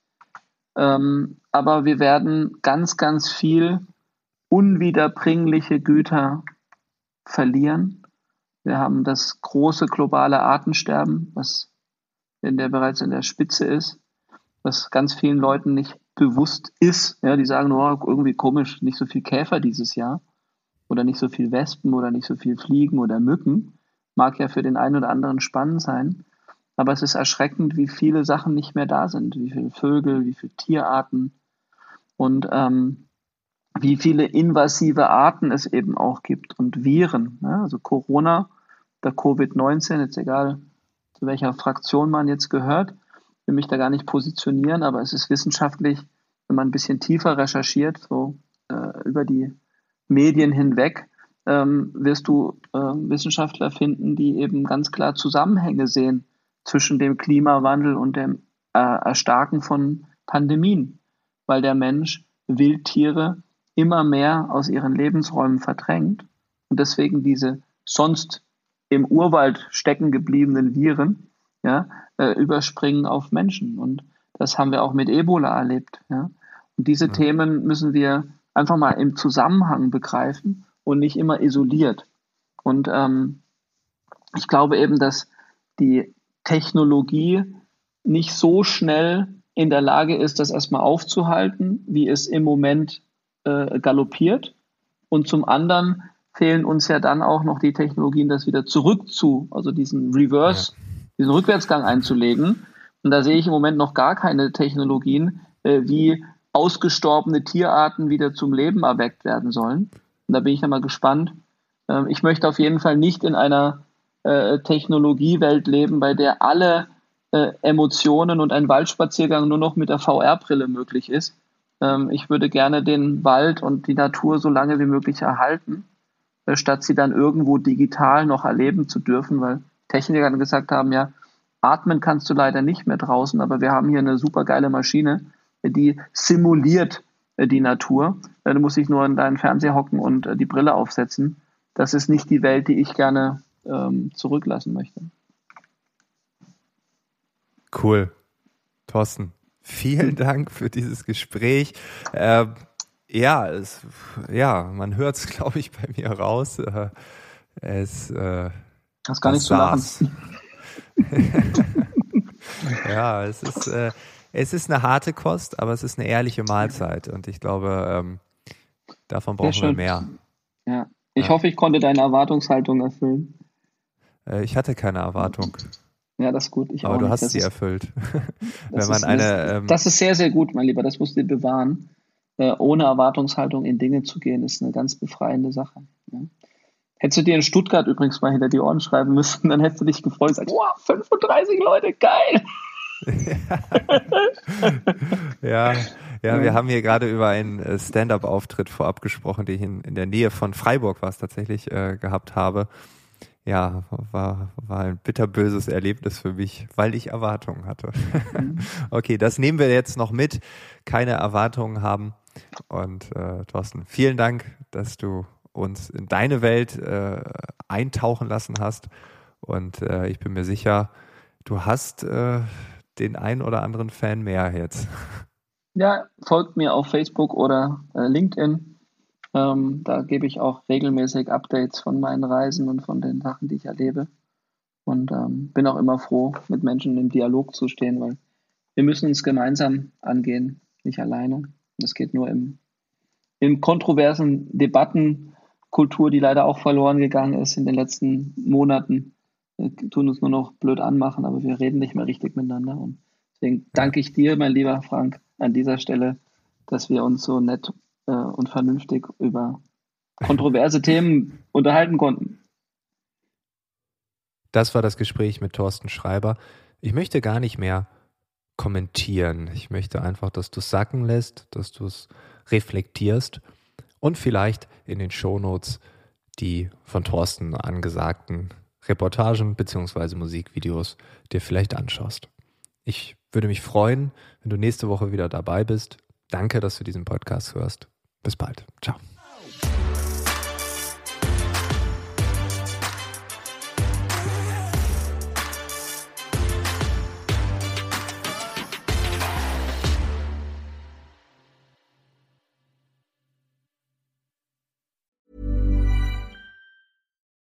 Aber wir werden ganz, ganz viel unwiederbringliche Güter verlieren. Wir haben das große globale Artensterben, was bereits in der Spitze ist, was ganz vielen Leuten nicht bewusst ist. Ja, die sagen nur, irgendwie komisch, nicht so viel Käfer dieses Jahr oder nicht so viel Wespen oder nicht so viel Fliegen oder Mücken. Mag ja für den einen oder anderen spannend sein, aber es ist erschreckend, wie viele Sachen nicht mehr da sind, wie viele Vögel, wie viele Tierarten und wie viele invasive Arten es eben auch gibt und Viren. Ne? Also Corona oder Covid-19, jetzt egal, zu welcher Fraktion man jetzt gehört, will mich da gar nicht positionieren, aber es ist wissenschaftlich, wenn man ein bisschen tiefer recherchiert, so über die Medien hinweg, wirst du Wissenschaftler finden, die eben ganz klar Zusammenhänge sehen zwischen dem Klimawandel und dem Erstarken von Pandemien, weil der Mensch Wildtiere immer mehr aus ihren Lebensräumen verdrängt und deswegen diese sonst im Urwald stecken gebliebenen Viren überspringen auf Menschen. Und das haben wir auch mit Ebola erlebt. Ja? Und diese Themen müssen wir einfach mal im Zusammenhang begreifen und nicht immer isoliert. Und ich glaube eben, dass die Technologie nicht so schnell in der Lage ist, das erstmal aufzuhalten, wie es im Moment galoppiert. Und zum anderen fehlen uns ja dann auch noch die Technologien, das wieder also diesen diesen Rückwärtsgang einzulegen. Und da sehe ich im Moment noch gar keine Technologien, wie ausgestorbene Tierarten wieder zum Leben erweckt werden sollen. Und da bin ich dann mal gespannt. Ich möchte auf jeden Fall nicht in einer Technologiewelt leben, bei der alle Emotionen und ein Waldspaziergang nur noch mit der VR-Brille möglich ist. Ich würde gerne den Wald und die Natur so lange wie möglich erhalten, statt sie dann irgendwo digital noch erleben zu dürfen, weil Techniker gesagt haben, ja, atmen kannst du leider nicht mehr draußen, aber wir haben hier eine super geile Maschine, die simuliert die Natur. Du musst dich nur in deinen Fernseher hocken und die Brille aufsetzen. Das ist nicht die Welt, die ich gerne zurücklassen möchte. Cool. Thorsten, vielen Dank für dieses Gespräch. Man hört es, glaube ich, bei mir raus. Hast gar nicht zu lachen. Ja, es ist eine harte Kost, aber es ist eine ehrliche Mahlzeit und ich glaube, davon brauchen wir mehr. Ja, ich hoffe, ich konnte deine Erwartungshaltung erfüllen. Ich hatte keine Erwartung. Ja, das ist gut. Aber du hast sie erfüllt. Das ist sehr, sehr gut, mein Lieber. Das musst du dir bewahren. Ohne Erwartungshaltung in Dinge zu gehen, ist eine ganz befreiende Sache. Ja. Hättest du dir in Stuttgart übrigens mal hinter die Ohren schreiben müssen, dann hättest du dich gefreut und gesagt, wow, 35 Leute, geil! Ja, wir haben hier gerade über einen Stand-up-Auftritt vorab gesprochen, den ich in der Nähe von Freiburg tatsächlich gehabt habe. Ja, war ein bitterböses Erlebnis für mich, weil ich Erwartungen hatte. Okay, das nehmen wir jetzt noch mit. Keine Erwartungen haben. Und Thorsten, vielen Dank, dass du uns in deine Welt eintauchen lassen hast. Und ich bin mir sicher, du hast den einen oder anderen Fan mehr jetzt. Ja, folgt mir auf Facebook oder LinkedIn. Da gebe ich auch regelmäßig Updates von meinen Reisen und von den Sachen, die ich erlebe. Und bin auch immer froh, mit Menschen im Dialog zu stehen, weil wir müssen uns gemeinsam angehen, nicht alleine. Das geht nur in kontroversen Debattenkultur, die leider auch verloren gegangen ist in den letzten Monaten. Wir tun uns nur noch blöd anmachen, aber wir reden nicht mehr richtig miteinander. Und deswegen danke ich dir, mein lieber Frank, an dieser Stelle, dass wir uns so nett und vernünftig über kontroverse Themen unterhalten konnten. Das war das Gespräch mit Thorsten Schreiber. Ich möchte gar nicht mehr kommentieren. Ich möchte einfach, dass du es sacken lässt, dass du es reflektierst und vielleicht in den Shownotes die von Thorsten angesagten Reportagen bzw. Musikvideos dir vielleicht anschaust. Ich würde mich freuen, wenn du nächste Woche wieder dabei bist. Danke, dass du diesen Podcast hörst. Bis bald. Ciao.